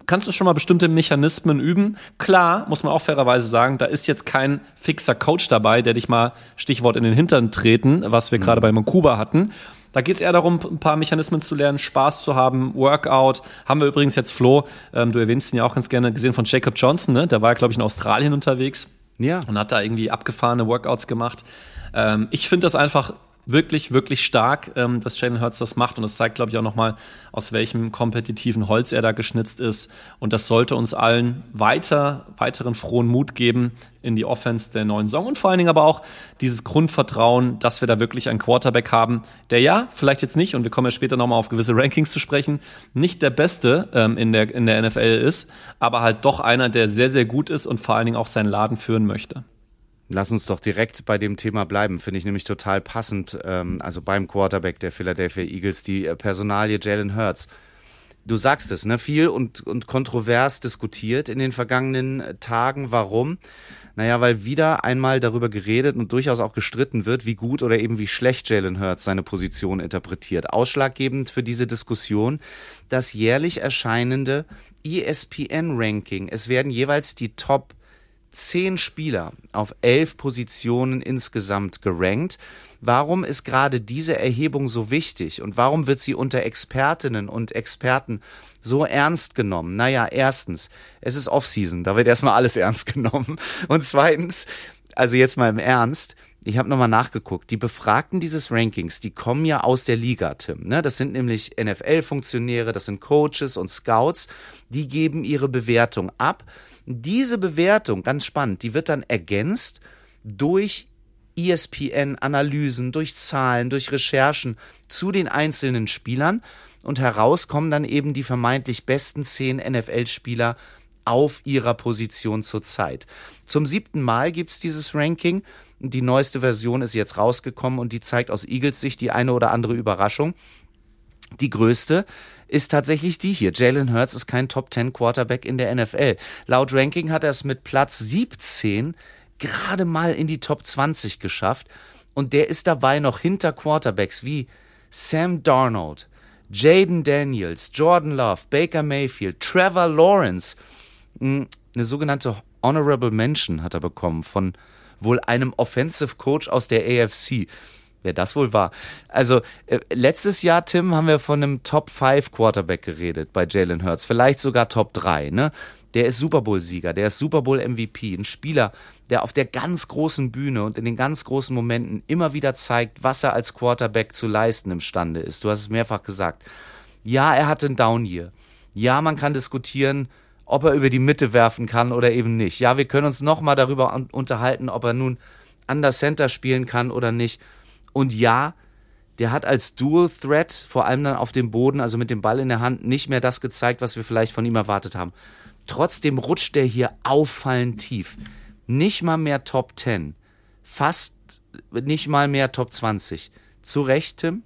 kannst du schon mal bestimmte Mechanismen üben. Klar, muss man auch fairerweise sagen, da ist jetzt kein fixer Coach dabei, der dich mal, Stichwort, in den Hintern treten, was wir mhm. gerade bei Makuba hatten. Da geht es eher darum, ein paar Mechanismen zu lernen, Spaß zu haben, Workout. Haben wir übrigens jetzt, Flo, ähm, du erwähnst ihn ja auch ganz gerne, gesehen von Jacob Johnson, ne? Der war ja, glaube ich, in Australien unterwegs. Ja. Und hat da irgendwie abgefahrene Workouts gemacht. Ähm, ich finde das einfach wirklich, wirklich stark, ähm, dass Jalen Hurts das macht. Und das zeigt, glaube ich, auch nochmal, aus welchem kompetitiven Holz er da geschnitzt ist. Und das sollte uns allen weiter, weiteren frohen Mut geben in die Offense der neuen Saison. Und vor allen Dingen aber auch dieses Grundvertrauen, dass wir da wirklich einen Quarterback haben, der ja, vielleicht jetzt nicht, und wir kommen ja später nochmal auf gewisse Rankings zu sprechen, nicht der Beste ähm, in der, in der N F L ist, aber halt doch einer, der sehr, sehr gut ist und vor allen Dingen auch seinen Laden führen möchte. Lass uns doch direkt bei dem Thema bleiben, finde ich nämlich total passend. Ähm, also beim Quarterback der Philadelphia Eagles, die äh, Personalie Jalen Hurts. Du sagst es, ne? Viel und, und kontrovers diskutiert in den vergangenen Tagen. Warum? Naja, weil wieder einmal darüber geredet und durchaus auch gestritten wird, wie gut oder eben wie schlecht Jalen Hurts seine Position interpretiert. Ausschlaggebend für diese Diskussion das jährlich erscheinende E S P N-Ranking. Es werden jeweils die Top zehn Spieler auf elf Positionen insgesamt gerankt. Warum ist gerade diese Erhebung so wichtig und warum wird sie unter Expertinnen und Experten so ernst genommen? Naja, erstens, es ist Offseason, da wird erstmal alles ernst genommen. Und zweitens, also jetzt mal im Ernst, ich habe nochmal nachgeguckt, die Befragten dieses Rankings, die kommen ja aus der Liga, Tim. Ne? Das sind nämlich N F L-Funktionäre, das sind Coaches und Scouts, die geben ihre Bewertung ab. Diese Bewertung, ganz spannend, die wird dann ergänzt durch E S P N-Analysen, durch Zahlen, durch Recherchen zu den einzelnen Spielern und heraus kommen dann eben die vermeintlich besten zehn N F L-Spieler auf ihrer Position zurzeit. Zum siebten Mal gibt es dieses Ranking. Die neueste Version ist jetzt rausgekommen und die zeigt aus Eagles Sicht die eine oder andere Überraschung. Die größte ist tatsächlich die hier. Jalen Hurts ist kein Top zehn Quarterback in der N F L. Laut Ranking hat er es mit Platz siebzehn gerade mal in die Top zwanzig geschafft. Und der ist dabei noch hinter Quarterbacks wie Sam Darnold, Jaden Daniels, Jordan Love, Baker Mayfield, Trevor Lawrence. Eine sogenannte Honorable Mention hat er bekommen von wohl einem Offensive Coach aus der A F C. Wer das wohl war. Also äh, letztes Jahr, Tim, haben wir von einem Top fünf Quarterback geredet bei Jalen Hurts. Vielleicht sogar Top drei. Ne? Der ist Super Bowl-Sieger, der ist Super Bowl-M V P. Ein Spieler, der auf der ganz großen Bühne und in den ganz großen Momenten immer wieder zeigt, was er als Quarterback zu leisten imstande ist. Du hast es mehrfach gesagt. Ja, er hatte ein Down-Year. Ja, man kann diskutieren, ob er über die Mitte werfen kann oder eben nicht. Ja, wir können uns nochmal darüber un- unterhalten, ob er nun under Center spielen kann oder nicht. Und ja, der hat als Dual Threat, vor allem dann auf dem Boden, also mit dem Ball in der Hand, nicht mehr das gezeigt, was wir vielleicht von ihm erwartet haben. Trotzdem rutscht der hier auffallend tief. Nicht mal mehr Top zehn. Fast nicht mal mehr Top zwanzig. Zu Recht, Tim?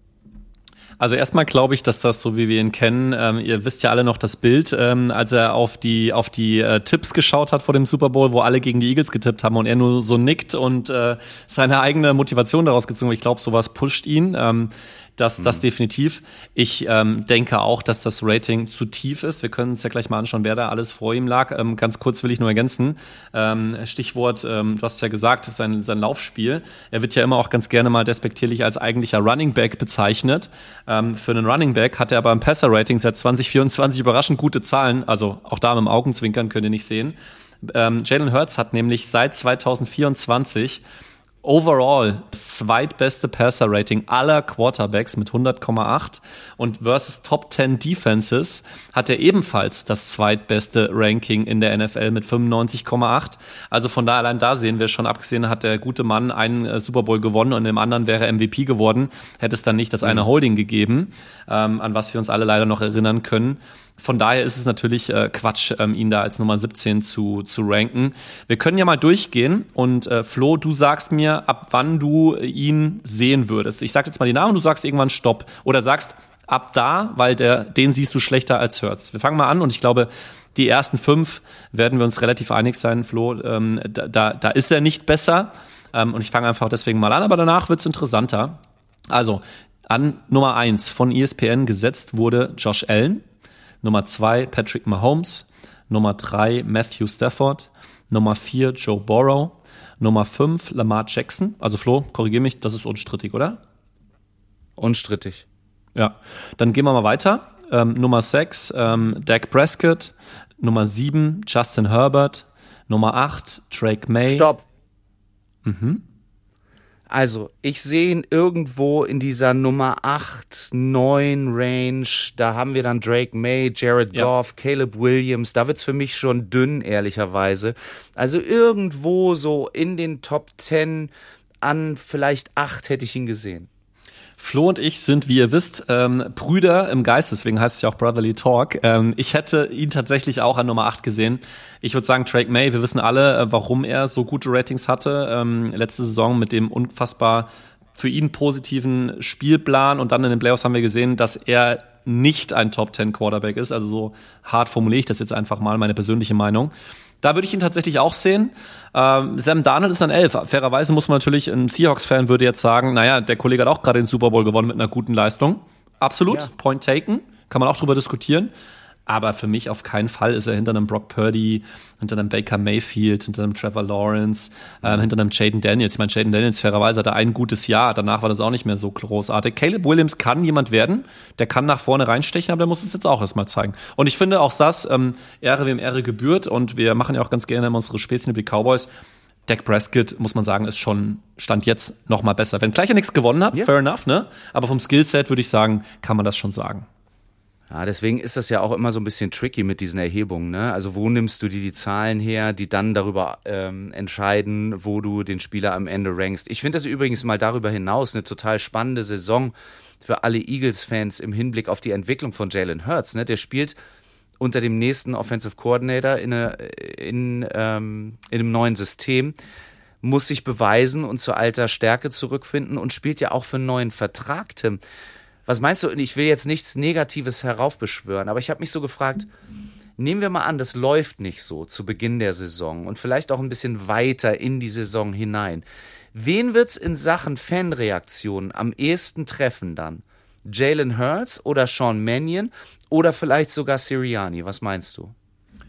Also erstmal glaube ich, dass das, so wie wir ihn kennen, ähm, ihr wisst ja alle noch das Bild, ähm, als er auf die auf die äh, Tipps geschaut hat vor dem Super Bowl, wo alle gegen die Eagles getippt haben und er nur so nickt und äh, seine eigene Motivation daraus gezogen. Ich glaube, sowas pusht ihn. Ähm, Das, das definitiv. Ich ähm, denke auch, dass das Rating zu tief ist. Wir können uns ja gleich mal anschauen, wer da alles vor ihm lag. Ähm, ganz kurz will ich nur ergänzen. Ähm, Stichwort, ähm, du hast ja gesagt, sein, sein Laufspiel. Er wird ja immer auch ganz gerne mal despektierlich als eigentlicher Running Back bezeichnet. Ähm, für einen Running Back hat er aber im Passer-Rating seit zwanzig vierundzwanzig überraschend gute Zahlen. Also auch da mit dem Augenzwinkern könnt ihr nicht sehen. Ähm, Jalen Hurts hat nämlich seit zwanzig vierundzwanzig overall das zweitbeste Passer-Rating aller Quarterbacks mit hundert Komma acht und versus Top zehn Defenses hat er ebenfalls das zweitbeste Ranking in der N F L mit fünfundneunzig Komma acht. Also von da allein da sehen wir schon, abgesehen hat der gute Mann einen äh, Super Bowl gewonnen und im anderen wäre M V P geworden, hätte es dann nicht das eine Holding gegeben, ähm, an was wir uns alle leider noch erinnern können. Von daher ist es natürlich äh, Quatsch, ähm, ihn da als Nummer siebzehn zu, zu ranken. Wir können ja mal durchgehen und äh, Flo, du sagst mir, ab wann du ihn sehen würdest. Ich sag jetzt mal die Namen und du sagst irgendwann Stopp. Oder sagst ab da, weil der, den siehst du schlechter als Hurts. Wir fangen mal an und ich glaube, die ersten fünf werden wir uns relativ einig sein, Flo. Ähm, da, da, da ist er nicht besser ähm, und ich fange einfach deswegen mal an, aber danach wird's interessanter. Also, an Nummer eins von E S P N gesetzt wurde Josh Allen. Nummer zwei Patrick Mahomes, Nummer drei Matthew Stafford, Nummer vier Joe Burrow, Nummer fünf Lamar Jackson. Also Flo, korrigier mich, das ist unstrittig, oder? Unstrittig. Ja, dann gehen wir mal weiter. Ähm, Nummer sechs ähm, Dak Prescott, Nummer sieben Justin Herbert, Nummer acht Drake May. Stopp. Mhm. Also, ich sehe ihn irgendwo in dieser Nummer acht, neun Range. Da haben wir dann Drake May, Jared Ja. Goff, Caleb Williams. Da wird's für mich schon dünn, ehrlicherweise. Also irgendwo so in den Top zehn an vielleicht acht hätte ich ihn gesehen. Flo und ich sind, wie ihr wisst, ähm, Brüder im Geist, deswegen heißt es ja auch Brotherly Talk. Ähm, ich hätte ihn tatsächlich auch an Nummer acht gesehen. Ich würde sagen, Drake May, wir wissen alle, äh, warum er so gute Ratings hatte. Ähm, letzte Saison mit dem unfassbar für ihn positiven Spielplan und dann in den Playoffs haben wir gesehen, dass er nicht ein Top zehn Quarterback ist. Also so hart formuliere ich das jetzt einfach mal, meine persönliche Meinung. Da würde ich ihn tatsächlich auch sehen. Ähm, Sam Darnold ist dann elf. Fairerweise muss man natürlich, ein Seahawks-Fan würde jetzt sagen, naja, der Kollege hat auch gerade den Super Bowl gewonnen mit einer guten Leistung. Absolut, Ja. Point taken. Kann man auch drüber diskutieren. Aber für mich auf keinen Fall ist er hinter einem Brock Purdy, hinter einem Baker Mayfield, hinter einem Trevor Lawrence, ähm, hinter einem Jaden Daniels. Ich meine, Jaden Daniels, fairerweise, hatte ein gutes Jahr. Danach war das auch nicht mehr so großartig. Caleb Williams kann jemand werden. Der kann nach vorne reinstechen, aber der muss es jetzt auch erstmal zeigen. Und ich finde auch das, ähm, Ehre wem Ehre gebührt. Und wir machen ja auch ganz gerne immer unsere Späßchen über die Cowboys. Dak Prescott, muss man sagen, ist schon, stand jetzt noch mal besser. Wenn gleich er nichts gewonnen hat, Ja. fair enough, ne? Aber vom Skillset würde ich sagen, kann man das schon sagen. Ja, deswegen ist das ja auch immer so ein bisschen tricky mit diesen Erhebungen, ne? Also wo nimmst du dir die Zahlen her, die dann darüber ähm, entscheiden, wo du den Spieler am Ende rankst. Ich finde das übrigens mal darüber hinaus eine total spannende Saison für alle Eagles-Fans im Hinblick auf die Entwicklung von Jalen Hurts, ne? Der spielt unter dem nächsten Offensive Coordinator in, eine, in, ähm, in einem neuen System, muss sich beweisen und zu alter Stärke zurückfinden und spielt ja auch für einen neuen Vertrag, Tim. Was meinst du? Und ich will jetzt nichts Negatives heraufbeschwören, aber ich habe mich so gefragt, nehmen wir mal an, das läuft nicht so zu Beginn der Saison und vielleicht auch ein bisschen weiter in die Saison hinein. Wen wird's in Sachen Fanreaktionen am ehesten treffen dann? Jalen Hurts oder Sean Mannion oder vielleicht sogar Sirianni? Was meinst du?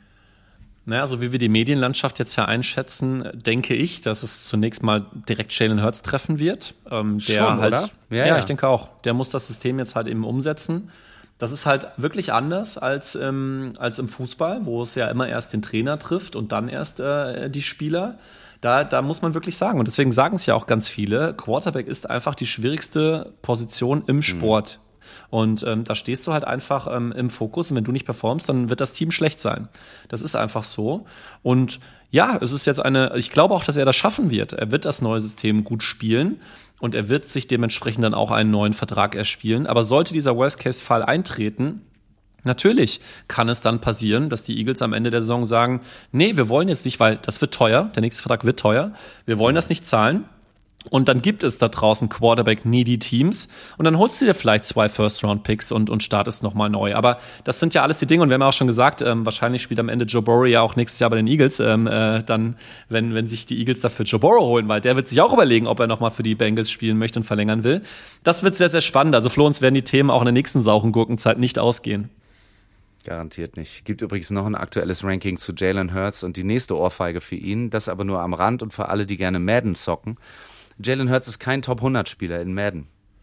Naja, so wie wir die Medienlandschaft jetzt ja einschätzen, denke ich, dass es zunächst mal direkt Jalen Hurts treffen wird. Ähm, der Schon, halt, oder? Ja, Ja, ja, ja. ich denke auch. Der muss das System jetzt halt eben umsetzen. Das ist halt wirklich anders als, ähm, als im Fußball, wo es ja immer erst den Trainer trifft und dann erst äh, die Spieler. Da, da muss man wirklich sagen, und deswegen sagen es ja auch ganz viele, Quarterback ist einfach die schwierigste Position im Sport. Und ähm, da stehst du halt einfach ähm, im Fokus und wenn du nicht performst, dann wird das Team schlecht sein. Das ist einfach so. Und ja, es ist jetzt eine, ich glaube auch, dass er das schaffen wird. Er wird das neue System gut spielen und er wird sich dementsprechend dann auch einen neuen Vertrag erspielen. Aber sollte dieser Worst-Case-Fall eintreten, natürlich kann es dann passieren, dass die Eagles am Ende der Saison sagen, nee, wir wollen jetzt nicht, weil das wird teuer, der nächste Vertrag wird teuer, wir wollen das nicht zahlen. Und dann gibt es da draußen Quarterback-Needy-Teams und dann holst du dir vielleicht zwei First-Round-Picks und, und startest nochmal neu. Aber das sind ja alles die Dinge und wir haben ja auch schon gesagt, ähm, wahrscheinlich spielt am Ende Joe Burrow ja auch nächstes Jahr bei den Eagles, ähm, äh, dann, wenn, wenn sich die Eagles dafür Joe Burrow holen, weil der wird sich auch überlegen, ob er nochmal für die Bengals spielen möchte und verlängern will. Das wird sehr, sehr spannend. Also Flo, uns werden die Themen auch in der nächsten sauren Gurkenzeit nicht ausgehen. Garantiert nicht. Gibt übrigens noch ein aktuelles Ranking zu Jalen Hurts und die nächste Ohrfeige für ihn, das aber nur am Rand und für alle, die gerne Madden zocken. Jalen Hurts ist kein Top hundert Spieler in Madden.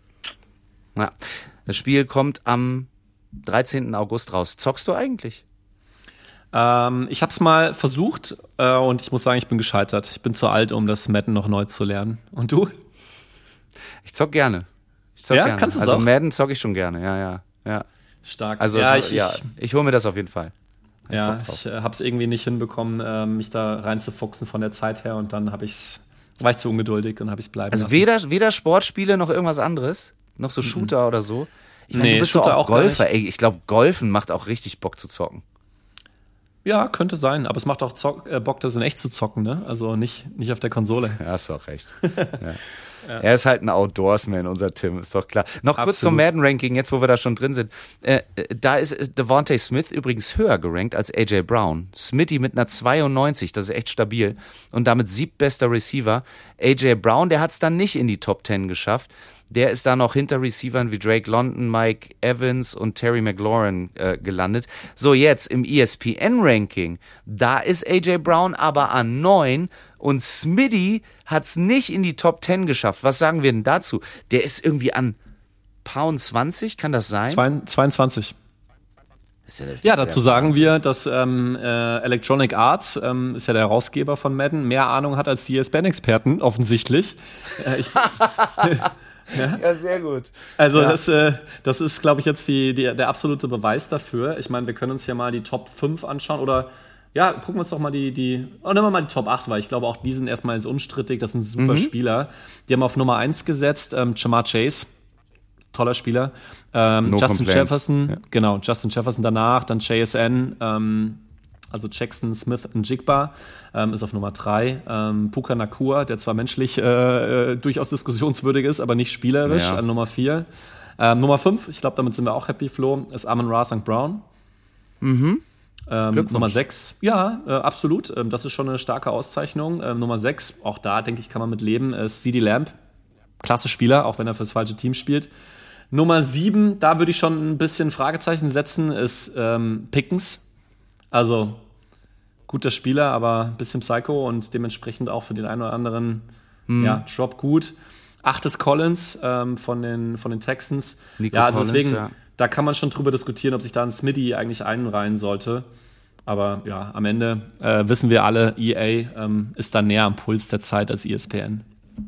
Na, das Spiel kommt am dreizehnten August raus. Zockst du eigentlich? Ähm, ich habe es mal versucht äh, und ich muss sagen, ich bin gescheitert. Ich bin zu alt, um das Madden noch neu zu lernen. Und du? Ich zock gerne. Ich zock Ja, gerne. kannst du's also auch? Madden zock ich schon gerne, ja, ja. ja. Stark. Also ja, es, ich, ja, ich, ich hole mir das auf jeden Fall. Hab ja, Bock drauf. ich äh, habe es irgendwie nicht hinbekommen, äh, mich da reinzufuchsen von der Zeit her und dann habe ich's, war ich zu ungeduldig und habe ich es bleiben Also lassen. weder, weder Sportspiele noch irgendwas anderes? Noch so Shooter mhm. oder so? Ich meine, Nee, du bist Shooter doch auch auch gar Golfer. Ey, ich glaube, Golfen macht auch richtig Bock zu zocken. Ja, könnte sein, aber es macht auch Zock, äh, Bock, das in echt zu zocken, ne? Also nicht, nicht auf der Konsole. Ja, hast doch recht. ja. Ja. Er ist halt ein Outdoorsman, unser Tim, ist doch klar. Noch kurz Absolut. zum Madden-Ranking, jetzt wo wir da schon drin sind. Äh, Da ist Devontae Smith übrigens höher gerankt als A J Brown. Smitty mit einer zweiundneunzig, das ist echt stabil. Und damit siebbester Receiver. A J Brown, der hat es dann nicht in die Top zehn geschafft. Der ist da noch hinter Receivern wie Drake London, Mike Evans und Terry McLaurin äh, gelandet. So, jetzt im E S P N-Ranking, da ist A J Brown aber an neun und Smitty hat es nicht in die Top zehn geschafft. Was sagen wir denn dazu? Der ist irgendwie an Pound zwanzig, kann das sein? zweiundzwanzig. Das ist ja, das Ja, ist dazu ja sagen Wahnsinn. wir, dass ähm, äh, Electronic Arts, ähm, ist ja der Herausgeber von Madden, mehr Ahnung hat als die E S P N-Experten, offensichtlich. Äh, ich, ja? ja, sehr gut. Also ja. das, äh, das ist, glaube ich, jetzt die, die, der absolute Beweis dafür. Ich meine, wir können uns ja mal die Top fünf anschauen oder ja, gucken wir uns doch mal die, die oh, nehmen wir mal die Top acht, weil ich glaube, auch die sind erstmal jetzt unstrittig, das sind super mhm. Spieler. Die haben auf Nummer eins gesetzt, ähm, Jamar Chase, toller Spieler. Ähm, no Justin complaints. Jefferson, ja. genau, Justin Jefferson danach, dann J S N, ähm, also Jackson Smith und Jigba ähm, ist auf Nummer drei. Ähm, Puka Nacua, der zwar menschlich äh, äh, durchaus diskussionswürdig ist, aber nicht spielerisch, ja. an Nummer vier. Ähm, Nummer fünf, ich glaube, damit sind wir auch happy, Flo, ist Amon-Ra Sankt Brown. Mhm. Ähm, Nummer sechs, ja, äh, absolut. Ähm, das ist schon eine starke Auszeichnung. Ähm, Nummer sechs, auch da, denke ich, kann man mit leben, ist CeeDee Lamb. Klasse Spieler, auch wenn er fürs falsche Team spielt. Nummer sieben, da würde ich schon ein bisschen Fragezeichen setzen, ist ähm, Pickens. Also guter Spieler, aber ein bisschen Psycho und dementsprechend auch für den einen oder anderen hm. ja, Drop gut. Acht ist Collins ähm, von, den, von den Texans. Nico ja, also Collins, deswegen, ja. Da kann man schon drüber diskutieren, ob sich da ein Smitty eigentlich einreihen sollte. Aber ja, am Ende äh, wissen wir alle, E A ähm, ist da näher am Puls der Zeit als E S P N.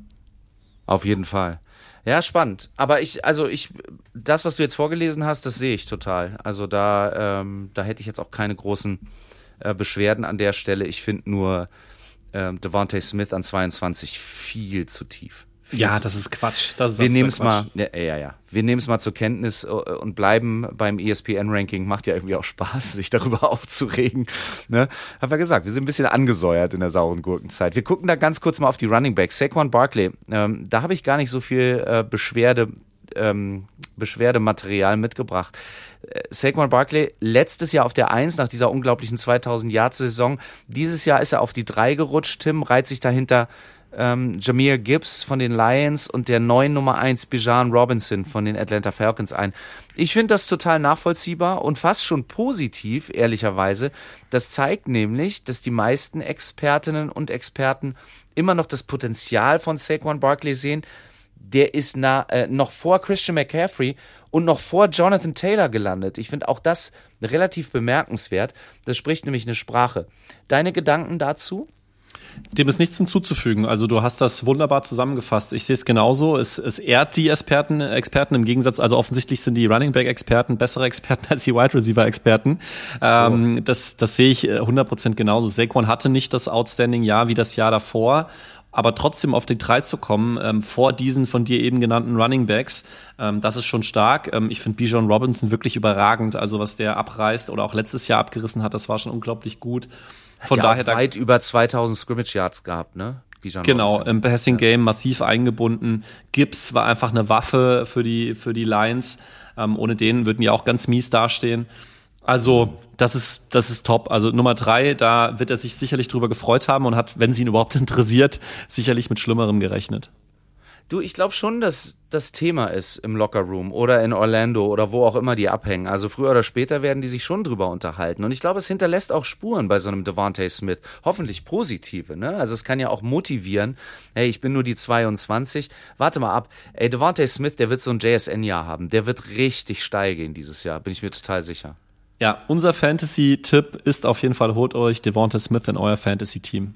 Auf jeden Fall. Ja, spannend. Aber ich, also ich, das, was du jetzt vorgelesen hast, das sehe ich total. Also da, ähm, da hätte ich jetzt auch keine großen äh, Beschwerden an der Stelle. Ich finde nur ähm, Devontae Smith an zweiundzwanzig viel zu tief. Viel Ja, zu das tief. ist Quatsch. Das ist Wir nehmen es Quatsch. mal, ja, ja, ja. Wir nehmen es mal zur Kenntnis und bleiben beim E S P N-Ranking. Macht ja irgendwie auch Spaß, sich darüber aufzuregen. Ne? Haben wir gesagt, wir sind ein bisschen angesäuert in der sauren Gurkenzeit. Wir gucken da ganz kurz mal auf die Running Backs. Saquon Barkley, ähm, da habe ich gar nicht so viel äh, Beschwerde, ähm, Beschwerdematerial mitgebracht. Äh, Saquon Barkley letztes Jahr auf der eins nach dieser unglaublichen zweitausend-Yard-Saison. Dieses Jahr ist er auf die drei gerutscht. Tim reiht sich dahinter Ähm, Jahmyr Gibbs von den Lions und der neuen Nummer eins Bijan Robinson von den Atlanta Falcons ein. Ich finde das total nachvollziehbar und fast schon positiv, ehrlicherweise. Das zeigt nämlich, dass die meisten Expertinnen und Experten immer noch das Potenzial von Saquon Barkley sehen. Der ist na, äh, noch vor Christian McCaffrey und noch vor Jonathan Taylor gelandet. Ich finde auch das relativ bemerkenswert. Das spricht nämlich eine Sprache. Deine Gedanken dazu? Dem ist nichts hinzuzufügen. Also du hast das wunderbar zusammengefasst. Ich sehe es genauso. Es, es ehrt die Experten, Experten im Gegensatz, also offensichtlich sind die Running Back Experten bessere Experten als die Wide Receiver Experten. So. Ähm, das, das sehe ich hundert Prozent genauso. Saquon hatte nicht das Outstanding Jahr wie das Jahr davor. Aber trotzdem auf die drei zu kommen, ähm, vor diesen von dir eben genannten Running Backs, ähm, das ist schon stark. Ähm, ich finde Bijan Robinson wirklich überragend. Also was der abreißt oder auch letztes Jahr abgerissen hat, das war schon unglaublich gut. Von Hat ja daher auch weit über zweitausend Scrimmage Yards gehabt, ne? Bijan Genau, Robinson. im Passing Game massiv eingebunden. Gibbs war einfach eine Waffe für die, für die Lions. Ähm, ohne den würden die auch ganz mies dastehen. Also, das ist, das ist top. Also Nummer drei, da wird er sich sicherlich drüber gefreut haben und hat, wenn sie ihn überhaupt interessiert, sicherlich mit Schlimmerem gerechnet. Du, ich glaube schon, dass das Thema ist im Lockerroom oder in Orlando oder wo auch immer die abhängen. Also früher oder später werden die sich schon drüber unterhalten. Und ich glaube, es hinterlässt auch Spuren bei so einem Devontae Smith. Hoffentlich positive, ne? Also es kann ja auch motivieren. Hey, ich bin nur die zweiundzwanzig. Warte mal ab. Ey, Devontae Smith, der wird so ein J S N-Jahr haben. Der wird richtig steil gehen dieses Jahr. Bin ich mir total sicher. Ja, unser Fantasy-Tipp ist auf jeden Fall, holt euch Devontae Smith in euer Fantasy-Team.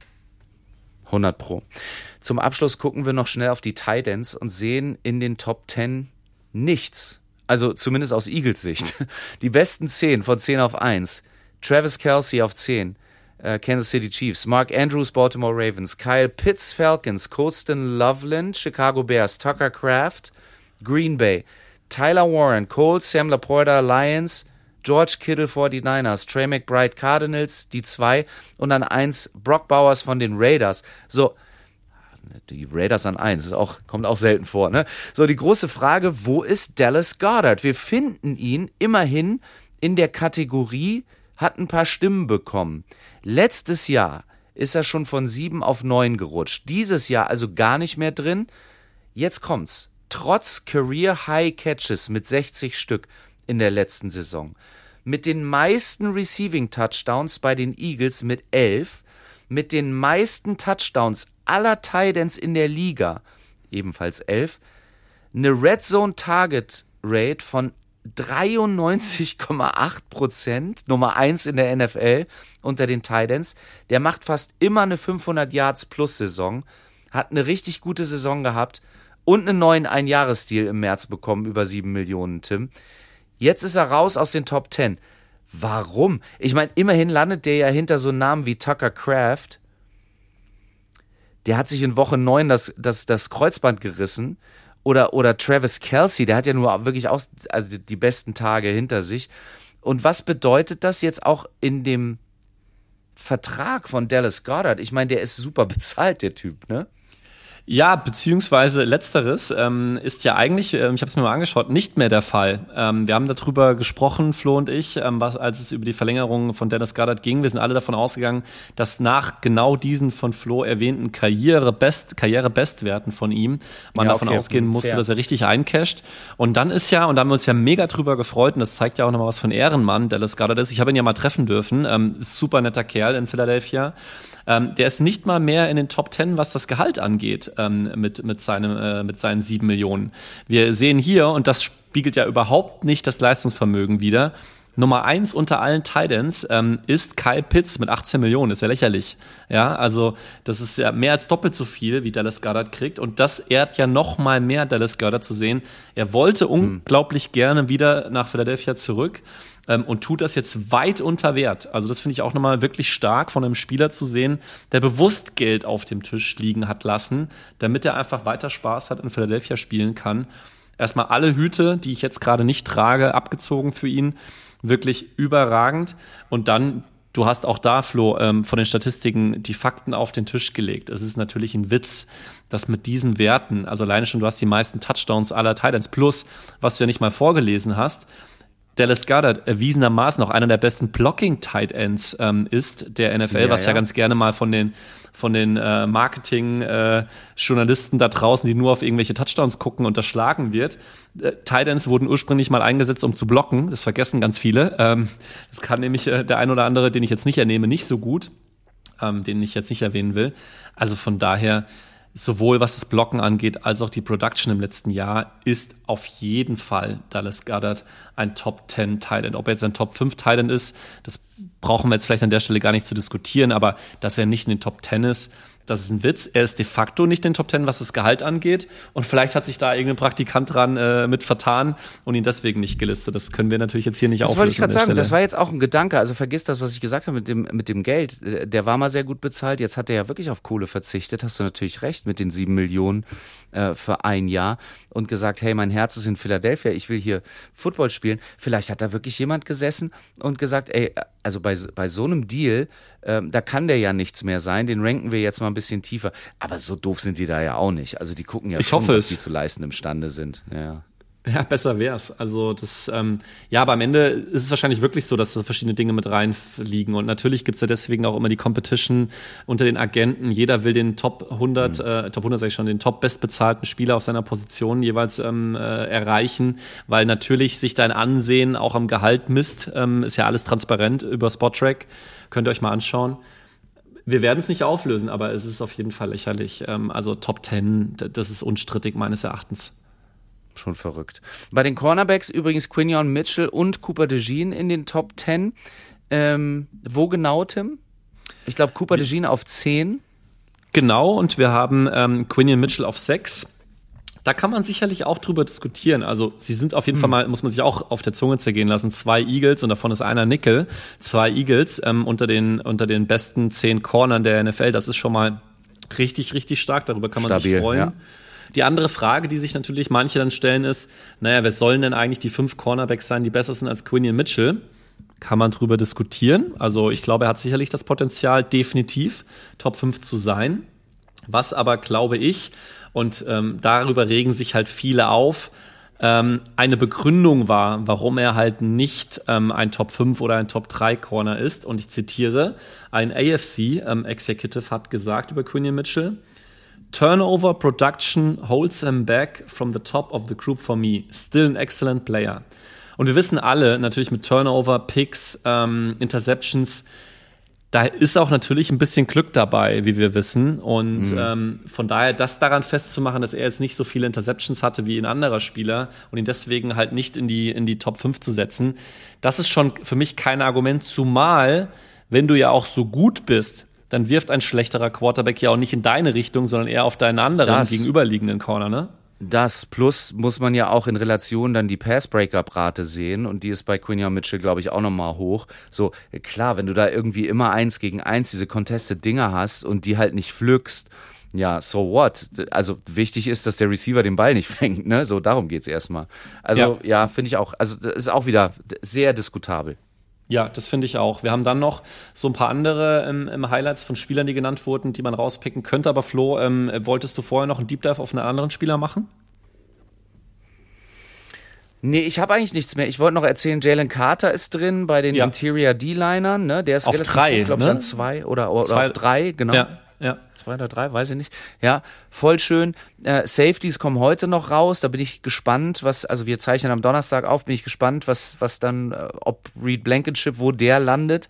hundert Pro. Zum Abschluss gucken wir noch schnell auf die Tight Ends und sehen in den Top zehn nichts. Also zumindest aus Eagles Sicht. Die besten zehn von zehn auf eins. Travis Kelce auf zehn. Äh, Kansas City Chiefs. Mark Andrews, Baltimore Ravens. Kyle Pitts, Falcons. Colston Loveland, Chicago Bears. Tucker Kraft, Green Bay. Tyler Warren, Colts. Sam Laporta, Lions. George Kittle, forty-niners, Trey McBride, Cardinals, die zwei und dann eins Brock Bowers von den Raiders. So, Die Raiders an eins, ist auch, kommt auch selten vor, ne? So, die große Frage, wo ist Dallas Goedert? Wir finden ihn immerhin in der Kategorie, hat ein paar Stimmen bekommen. Letztes Jahr ist er schon von sieben auf neun gerutscht. Dieses Jahr also gar nicht mehr drin. Jetzt kommt's. Trotz Career High Catches mit sechzig Stück in der letzten Saison. Mit den meisten Receiving Touchdowns bei den Eagles mit elf. Mit den meisten Touchdowns aller Tight Ends in der Liga, ebenfalls elf. Eine Red Zone Target Rate von dreiundneunzig Komma acht Prozent, Nummer eins in der N F L unter den Tight Ends. Der macht fast immer eine fünfhundert Yards plus Saison, hat eine richtig gute Saison gehabt und einen neuen Einjahresdeal im März bekommen, über sieben Millionen, Tim. Jetzt ist er raus aus den Top zehn. Warum? Ich meine, immerhin landet der ja hinter so Namen wie Tucker Kraft. Der hat sich in Woche neun das, das, das Kreuzband gerissen. Oder, oder Travis Kelce, der hat ja nur wirklich auch also die besten Tage hinter sich. Und was bedeutet das jetzt auch in dem Vertrag von Dallas Goedert? Ich meine, der ist super bezahlt, der Typ, ne? Ja, beziehungsweise letzteres ähm, ist ja eigentlich, ähm, ich habe es mir mal angeschaut, nicht mehr der Fall. Ähm, wir haben darüber gesprochen, Flo und ich, ähm, was, als es über die Verlängerung von Dallas Goedert ging. Wir sind alle davon ausgegangen, dass nach genau diesen von Flo erwähnten Karriere-Best, Karriere-Bestwerten von ihm man ja, davon okay. ausgehen musste, Fair. dass er richtig eincasht. Und dann ist ja, und da haben wir uns ja mega drüber gefreut, und das zeigt ja auch nochmal, was für ein Ehrenmann Dallas Goedert ist. Ich habe ihn ja mal treffen dürfen, ähm, super netter Kerl in Philadelphia. Ähm, der ist nicht mal mehr in den Top Ten, was das Gehalt angeht, ähm, mit, mit, seinem, äh, mit seinen sieben Millionen. Wir sehen hier, und das spiegelt ja überhaupt nicht das Leistungsvermögen wider, Nummer eins unter allen Tight Ends ähm, ist Kyle Pitts mit achtzehn Millionen. Ist ja lächerlich. Ja, also das ist ja mehr als doppelt so viel, wie Dallas Goedert kriegt. Und das ehrt ja noch mal mehr, Dallas Goedert zu sehen. Er wollte hm. unglaublich gerne wieder nach Philadelphia zurück. Ähm, und tut das jetzt weit unter Wert. Also das finde ich auch nochmal wirklich stark von einem Spieler zu sehen, der bewusst Geld auf dem Tisch liegen hat lassen, damit er einfach weiter Spaß hat, in Philadelphia spielen kann. Erstmal alle Hüte, die ich jetzt gerade nicht trage, abgezogen für ihn. Wirklich überragend. Und dann, du hast auch da, Flo, ähm, von den Statistiken die Fakten auf den Tisch gelegt. Es ist natürlich ein Witz, dass mit diesen Werten, also alleine schon, du hast die meisten Touchdowns aller Titans, plus, was du ja nicht mal vorgelesen hast, Dallas Goedert erwiesenermaßen auch einer der besten Blocking-Tight Ends ähm, ist der N F L, ja, was ja. ja ganz gerne mal von den von den äh, Marketing-Journalisten äh, da draußen, die nur auf irgendwelche Touchdowns gucken, unterschlagen wird. Äh, Tight Ends wurden ursprünglich mal eingesetzt, um zu blocken. Das vergessen ganz viele. Ähm, das kann nämlich äh, der ein oder andere, den ich jetzt nicht ernehme, nicht so gut, ähm, den ich jetzt nicht erwähnen will. Also von daher, sowohl was das Blocken angeht, als auch die Production im letzten Jahr, ist auf jeden Fall Dallas Goedert ein Top zehn Tight End. Ob er jetzt ein Top fünf Tight End ist, das brauchen wir jetzt vielleicht an der Stelle gar nicht zu diskutieren, aber dass er nicht in den Top zehn ist, das ist ein Witz. Er ist de facto nicht in den Top zehn, was das Gehalt angeht. Und vielleicht hat sich da irgendein Praktikant dran äh, mit vertan und ihn deswegen nicht gelistet. Das können wir natürlich jetzt hier nicht auflösen. Das wollte ich gerade sagen. Stelle. Das war jetzt auch ein Gedanke. Also vergiss das, was ich gesagt habe mit dem, mit dem Geld. Der war mal sehr gut bezahlt. Jetzt hat er ja wirklich auf Kohle verzichtet. Hast du natürlich recht mit den sieben Millionen äh, für ein Jahr und gesagt, hey, mein Herz ist in Philadelphia. Ich will hier Football spielen. Vielleicht hat da wirklich jemand gesessen und gesagt, ey, also bei, bei so einem Deal, ähm, da kann der ja nichts mehr sein. Den ranken wir jetzt mal ein bisschen tiefer. Aber so doof sind die da ja auch nicht. Also die gucken ja ich schon, hoffe was es. die zu leisten imstande sind. Ja. Ja, besser wär's. Also das, ähm, ja, aber am Ende ist es wahrscheinlich wirklich so, dass da verschiedene Dinge mit reinfliegen. Und natürlich gibt's ja deswegen auch immer die Competition unter den Agenten. Jeder will den Top hundert, mhm. äh, Top hundert sag ich schon, den Top bestbezahlten Spieler auf seiner Position jeweils ähm, äh, erreichen, weil natürlich sich dein Ansehen auch am Gehalt misst. Ähm, ist ja alles transparent über Spotrac. Könnt ihr euch mal anschauen. Wir werden es nicht auflösen, aber es ist auf jeden Fall lächerlich. Ähm, also Top zehn, das ist unstrittig meines Erachtens. Schon verrückt. Bei den Cornerbacks übrigens Quinion Mitchell und Cooper DeJean in den Top zehn. Ähm, wo genau, Tim? Ich glaube Cooper DeJean auf zehn. Genau, und wir haben ähm, Quinion Mitchell auf sechs. Da kann man sicherlich auch drüber diskutieren. Also sie sind auf jeden hm. Fall mal, muss man sich auch auf der Zunge zergehen lassen, zwei Eagles und davon ist einer Nickel. Zwei Eagles ähm, unter den, unter den besten zehn Cornern der N F L. Das ist schon mal richtig, richtig stark. Darüber kann man Stabil, sich freuen. Ja. Die andere Frage, die sich natürlich manche dann stellen, ist, naja, wer sollen denn eigentlich die fünf Cornerbacks sein, die besser sind als Quinion Mitchell? Kann man drüber diskutieren. Also ich glaube, er hat sicherlich das Potenzial, definitiv Top fünf zu sein. Was aber, glaube ich, und ähm, darüber regen sich halt viele auf, ähm, eine Begründung war, warum er halt nicht ähm, ein Top fünf oder ein Top drei Corner ist. Und ich zitiere, ein A F C-Executive ähm, hat gesagt über Quinion Mitchell, Turnover production holds him back from the top of the group for me. Still an excellent player. Und wir wissen alle, natürlich mit Turnover, Picks, ähm, Interceptions, da ist auch natürlich ein bisschen Glück dabei, wie wir wissen. Und mhm. ähm, von daher, das daran festzumachen, dass er jetzt nicht so viele Interceptions hatte wie ein anderer Spieler und ihn deswegen halt nicht in die, in die Top fünf zu setzen, das ist schon für mich kein Argument. Zumal, wenn du ja auch so gut bist, dann wirft ein schlechterer Quarterback ja auch nicht in deine Richtung, sondern eher auf deinen anderen das, gegenüberliegenden Corner, ne? Das plus muss man ja auch in Relation dann die Pass-Breakup-Rate sehen und die ist bei Quinion Mitchell, glaube ich, auch nochmal hoch. So, klar, wenn du da irgendwie immer eins gegen eins diese Contested-Dinger hast und die halt nicht pflückst, ja, so what? Also wichtig ist, dass der Receiver den Ball nicht fängt, ne? So, darum geht's erstmal. Also, ja, ja finde ich auch, also das ist auch wieder sehr diskutabel. Ja, das finde ich auch. Wir haben dann noch so ein paar andere ähm, im Highlights von Spielern, die genannt wurden, die man rauspicken könnte. Aber Flo, ähm, wolltest du vorher noch einen Deep Dive auf einen anderen Spieler machen? Nee, ich habe eigentlich nichts mehr. Ich wollte noch erzählen, Jalen Carter ist drin bei den ja. Interior D-Linern. Ne? Der ist auf relativ drei, glaube ich, ne? an zwei oder, oder zwei, auf drei, genau. Ja, ja. Zwei oder drei, weiß ich nicht. Ja, voll schön. Äh, Safeties kommen heute noch raus. Da bin ich gespannt, was, also wir zeichnen am Donnerstag auf, bin ich gespannt, was, was dann, äh, ob Reed Blankenship, wo der landet.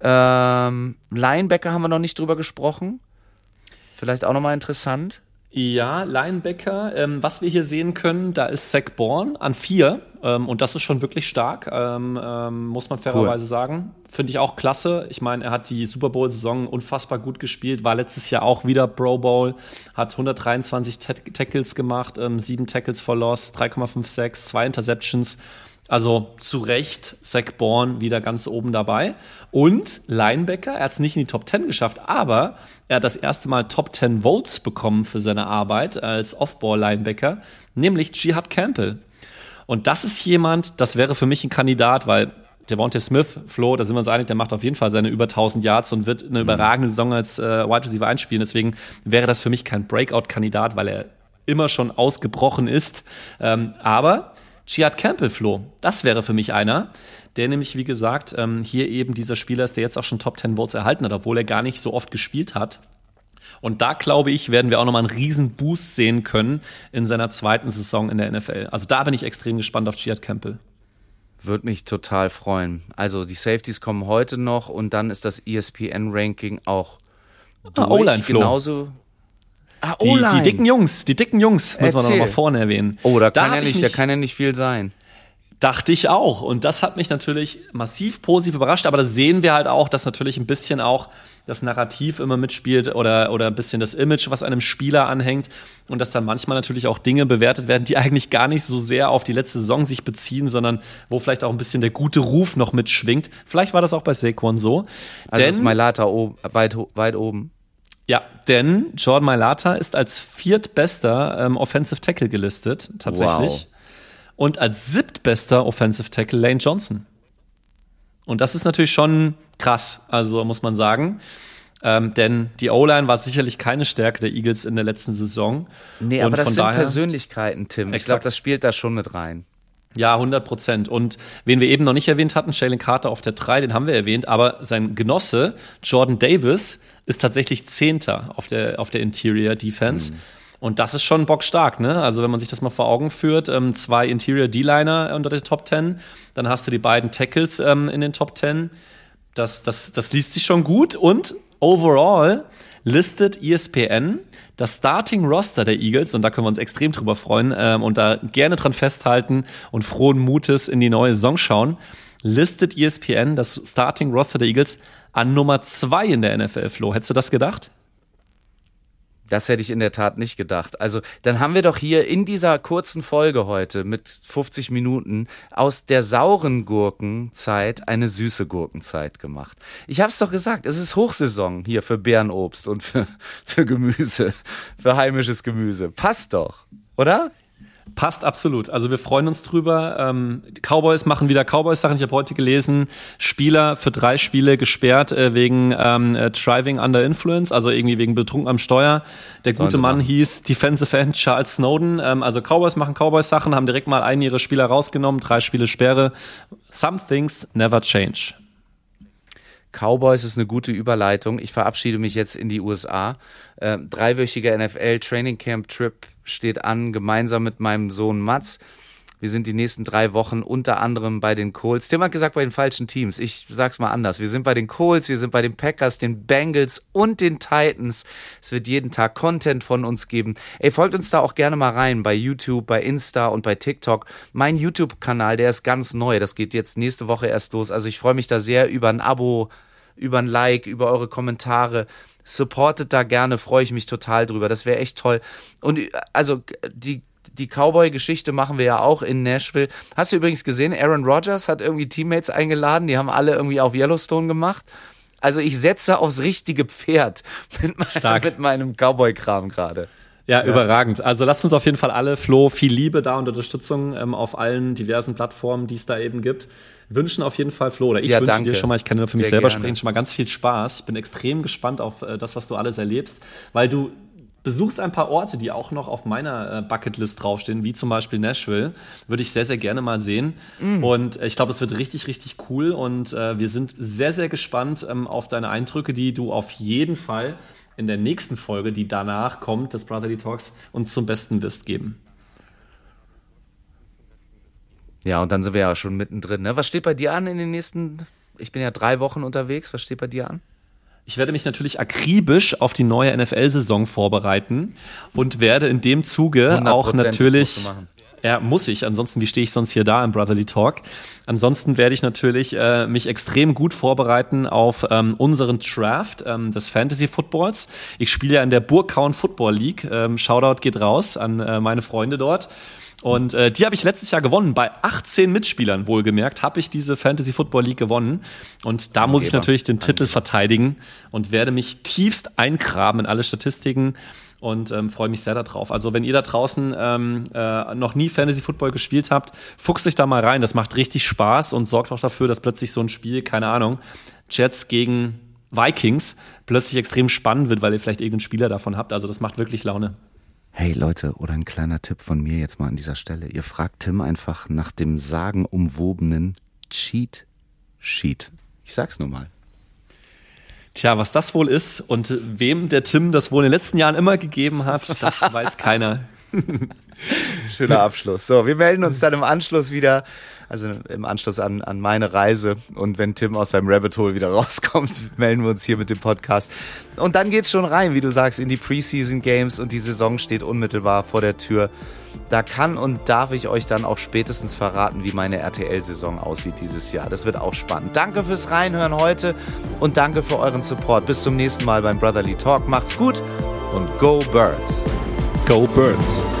Ähm, Linebacker haben wir noch nicht drüber gesprochen. Vielleicht auch nochmal interessant. Ja, Linebacker, ähm, was wir hier sehen können, da ist Zach Bourne an vier ähm, und das ist schon wirklich stark, ähm, ähm, muss man fairerweise cool. sagen. Finde ich auch klasse. Ich meine, er hat die Super Bowl-Saison unfassbar gut gespielt, war letztes Jahr auch wieder Pro Bowl, hat hundertdreiundzwanzig T- Tackles gemacht, ähm, sieben Tackles for Loss, drei Komma fünf Sacks, zwei Interceptions. Also zu Recht Zach Bourne wieder ganz oben dabei. Und Linebacker, er hat es nicht in die Top zehn geschafft, aber er hat das erste Mal Top zehn Votes bekommen für seine Arbeit als Off-Ball-Linebacker, nämlich Jihad Campbell. Und das ist jemand, das wäre für mich ein Kandidat, weil Devontae Smith, Flo, da sind wir uns einig, der macht auf jeden Fall seine über tausend Yards und wird eine überragende Saison als äh, Wide Receiver einspielen. Deswegen wäre das für mich kein Breakout-Kandidat, weil er immer schon ausgebrochen ist. Ähm, aber Jihad Campbell, Flo, das wäre für mich einer, der nämlich, wie gesagt, ähm, hier eben dieser Spieler ist, der jetzt auch schon Top zehn Votes erhalten hat, obwohl er gar nicht so oft gespielt hat. Und da, glaube ich, werden wir auch nochmal einen riesen Boost sehen können in seiner zweiten Saison in der N F L. Also da bin ich extrem gespannt auf Jihad Campbell. Würde mich total freuen. Also die Safeties kommen heute noch und dann ist das E S P N-Ranking auch durch. Ah, O-Line, Flo. Genauso. Ah, die, die dicken Jungs, die dicken Jungs, müssen wir noch mal vorne erwähnen. Oh, da kann, da ja nicht, da kann ja nicht viel sein. Dachte ich auch. Und das hat mich natürlich massiv positiv überrascht. Aber da sehen wir halt auch, dass natürlich ein bisschen auch das Narrativ immer mitspielt oder, oder ein bisschen das Image, was einem Spieler anhängt. Und dass dann manchmal natürlich auch Dinge bewertet werden, die eigentlich gar nicht so sehr auf die letzte Saison sich beziehen, sondern wo vielleicht auch ein bisschen der gute Ruf noch mitschwingt. Vielleicht war das auch bei Saquon so. Also ist Mailata o- weit, weit oben. Ja, denn Jordan Mailata ist als viertbester ähm, Offensive Tackle gelistet, tatsächlich. Wow. Und als siebtbester Offensive Tackle Lane Johnson. Und das ist natürlich schon krass, also muss man sagen. Ähm, denn die O-Line war sicherlich keine Stärke der Eagles in der letzten Saison. Nee, und aber das von sind daher, Persönlichkeiten, Tim. Ich glaube, das spielt da schon mit rein. Ja, hundert Prozent. Und wen wir eben noch nicht erwähnt hatten, Jalen Carter auf der drei, den haben wir erwähnt, aber sein Genosse Jordan Davis ist tatsächlich Zehnter auf der, auf der Interior Defense. Mhm. Und das ist schon bockstark, ne? Also wenn man sich das mal vor Augen führt, ähm, zwei Interior D-Liner unter den Top zehn, dann hast du die beiden Tackles ähm, in den Top zehn. Das, das, das liest sich schon gut. Und overall listet E S P N das Starting Roster der Eagles, und da können wir uns extrem drüber freuen ähm, und da gerne dran festhalten und frohen Mutes in die neue Saison schauen, listet E S P N das Starting Roster der Eagles an Nummer zwei in der N F L, Flo. Hättest du das gedacht? Das hätte ich in der Tat nicht gedacht. Also dann haben wir doch hier in dieser kurzen Folge heute mit fünfzig Minuten aus der sauren Gurkenzeit eine süße Gurkenzeit gemacht. Ich habe es doch gesagt, es ist Hochsaison hier für Beerenobst und für, für Gemüse, für heimisches Gemüse. Passt doch, oder? Passt absolut. Also wir freuen uns drüber. Ähm, die Cowboys machen wieder Cowboys-Sachen. Ich habe heute gelesen, Spieler für drei Spiele gesperrt äh, wegen ähm, äh, Driving Under Influence, also irgendwie wegen Betrunken am Steuer. Der gute Mann machen. hieß Defensive End Charles Snowden. Ähm, also Cowboys machen Cowboys-Sachen, haben direkt mal einen ihrer Spieler rausgenommen, drei Spiele Sperre. Some things never change. Cowboys ist eine gute Überleitung. Ich verabschiede mich jetzt in die U S A. Äh, dreiwöchiger N F L-Training-Camp-Trip steht an, gemeinsam mit meinem Sohn Mats. Wir sind die nächsten drei Wochen unter anderem bei den Colts. Tim hat gesagt, bei den falschen Teams. Ich sag's mal anders. Wir sind bei den Colts, wir sind bei den Packers, den Bengals und den Titans. Es wird jeden Tag Content von uns geben. Ey, folgt uns da auch gerne mal rein bei YouTube, bei Insta und bei TikTok. Mein YouTube-Kanal, der ist ganz neu. Das geht jetzt nächste Woche erst los. Also ich freue mich da sehr über ein Abo, über ein Like, über eure Kommentare. Supportet da gerne, freue ich mich total drüber. Das wäre echt toll. Und also die Die Cowboy-Geschichte machen wir ja auch in Nashville. Hast du übrigens gesehen, Aaron Rodgers hat irgendwie Teammates eingeladen, die haben alle irgendwie auf Yellowstone gemacht. Also ich setze aufs richtige Pferd mit, mein, mit meinem Cowboy-Kram gerade. Ja, ja, überragend. Also lasst uns auf jeden Fall alle, Flo, viel Liebe da und Unterstützung ähm, auf allen diversen Plattformen, die es da eben gibt. Wünschen auf jeden Fall, Flo, oder ich ja, wünsche danke. dir schon mal, ich kann nur für mich Sehr selber gerne. sprechen, schon mal ganz viel Spaß. Ich bin extrem gespannt auf äh, das, was du alles erlebst, weil du besuchst ein paar Orte, die auch noch auf meiner äh, Bucketlist draufstehen, wie zum Beispiel Nashville. Würde ich sehr, sehr gerne mal sehen. Mm. Und äh, ich glaube, es wird richtig, richtig cool. Und äh, wir sind sehr, sehr gespannt ähm, auf deine Eindrücke, die du auf jeden Fall in der nächsten Folge, die danach kommt, des Brotherly Talks, uns zum Besten wirst geben. Ja, und dann sind wir ja schon mittendrin. Ne? Was steht bei dir an in den nächsten, ich bin ja drei Wochen unterwegs, was steht bei dir an? Ich werde mich natürlich akribisch auf die neue N F L-Saison vorbereiten und werde in dem Zuge auch natürlich, ja, muss ich, ansonsten, wie stehe ich sonst hier da im Brotherly Talk? Ansonsten werde ich natürlich äh, mich extrem gut vorbereiten auf ähm, unseren Draft ähm, des Fantasy Footballs. Ich spiele ja in der Burgkauen Football League. Ähm, Shoutout geht raus an äh, meine Freunde dort. Und äh, die habe ich letztes Jahr gewonnen. Bei achtzehn Mitspielern, wohlgemerkt, habe ich diese Fantasy Football League gewonnen. Und da muss ich natürlich den Titel verteidigen und werde mich tiefst eingraben in alle Statistiken und ähm, freue mich sehr darauf. Also wenn ihr da draußen ähm, äh, noch nie Fantasy Football gespielt habt, fuchst euch da mal rein. Das macht richtig Spaß und sorgt auch dafür, dass plötzlich so ein Spiel, keine Ahnung, Jets gegen Vikings plötzlich extrem spannend wird, weil ihr vielleicht irgendeinen Spieler davon habt. Also das macht wirklich Laune. Hey Leute, oder ein kleiner Tipp von mir jetzt mal an dieser Stelle. Ihr fragt Tim einfach nach dem sagenumwobenen Cheat Sheet. Ich sag's nur mal. Tja, was das wohl ist und wem der Tim das wohl in den letzten Jahren immer gegeben hat, das weiß keiner. Schöner Abschluss. So, wir melden uns dann im Anschluss wieder, also im Anschluss an, an meine Reise. Und wenn Tim aus seinem Rabbit Hole wieder rauskommt, melden wir uns hier mit dem Podcast. Und dann geht's schon rein, wie du sagst, in die Preseason Games und die Saison steht unmittelbar vor der Tür. Da kann und darf ich euch dann auch spätestens verraten, wie meine R T L-Saison aussieht dieses Jahr. Das wird auch spannend. Danke fürs Reinhören heute und danke für euren Support. Bis zum nächsten Mal beim Brotherly Talk. Macht's gut und Go Birds! Go Birds!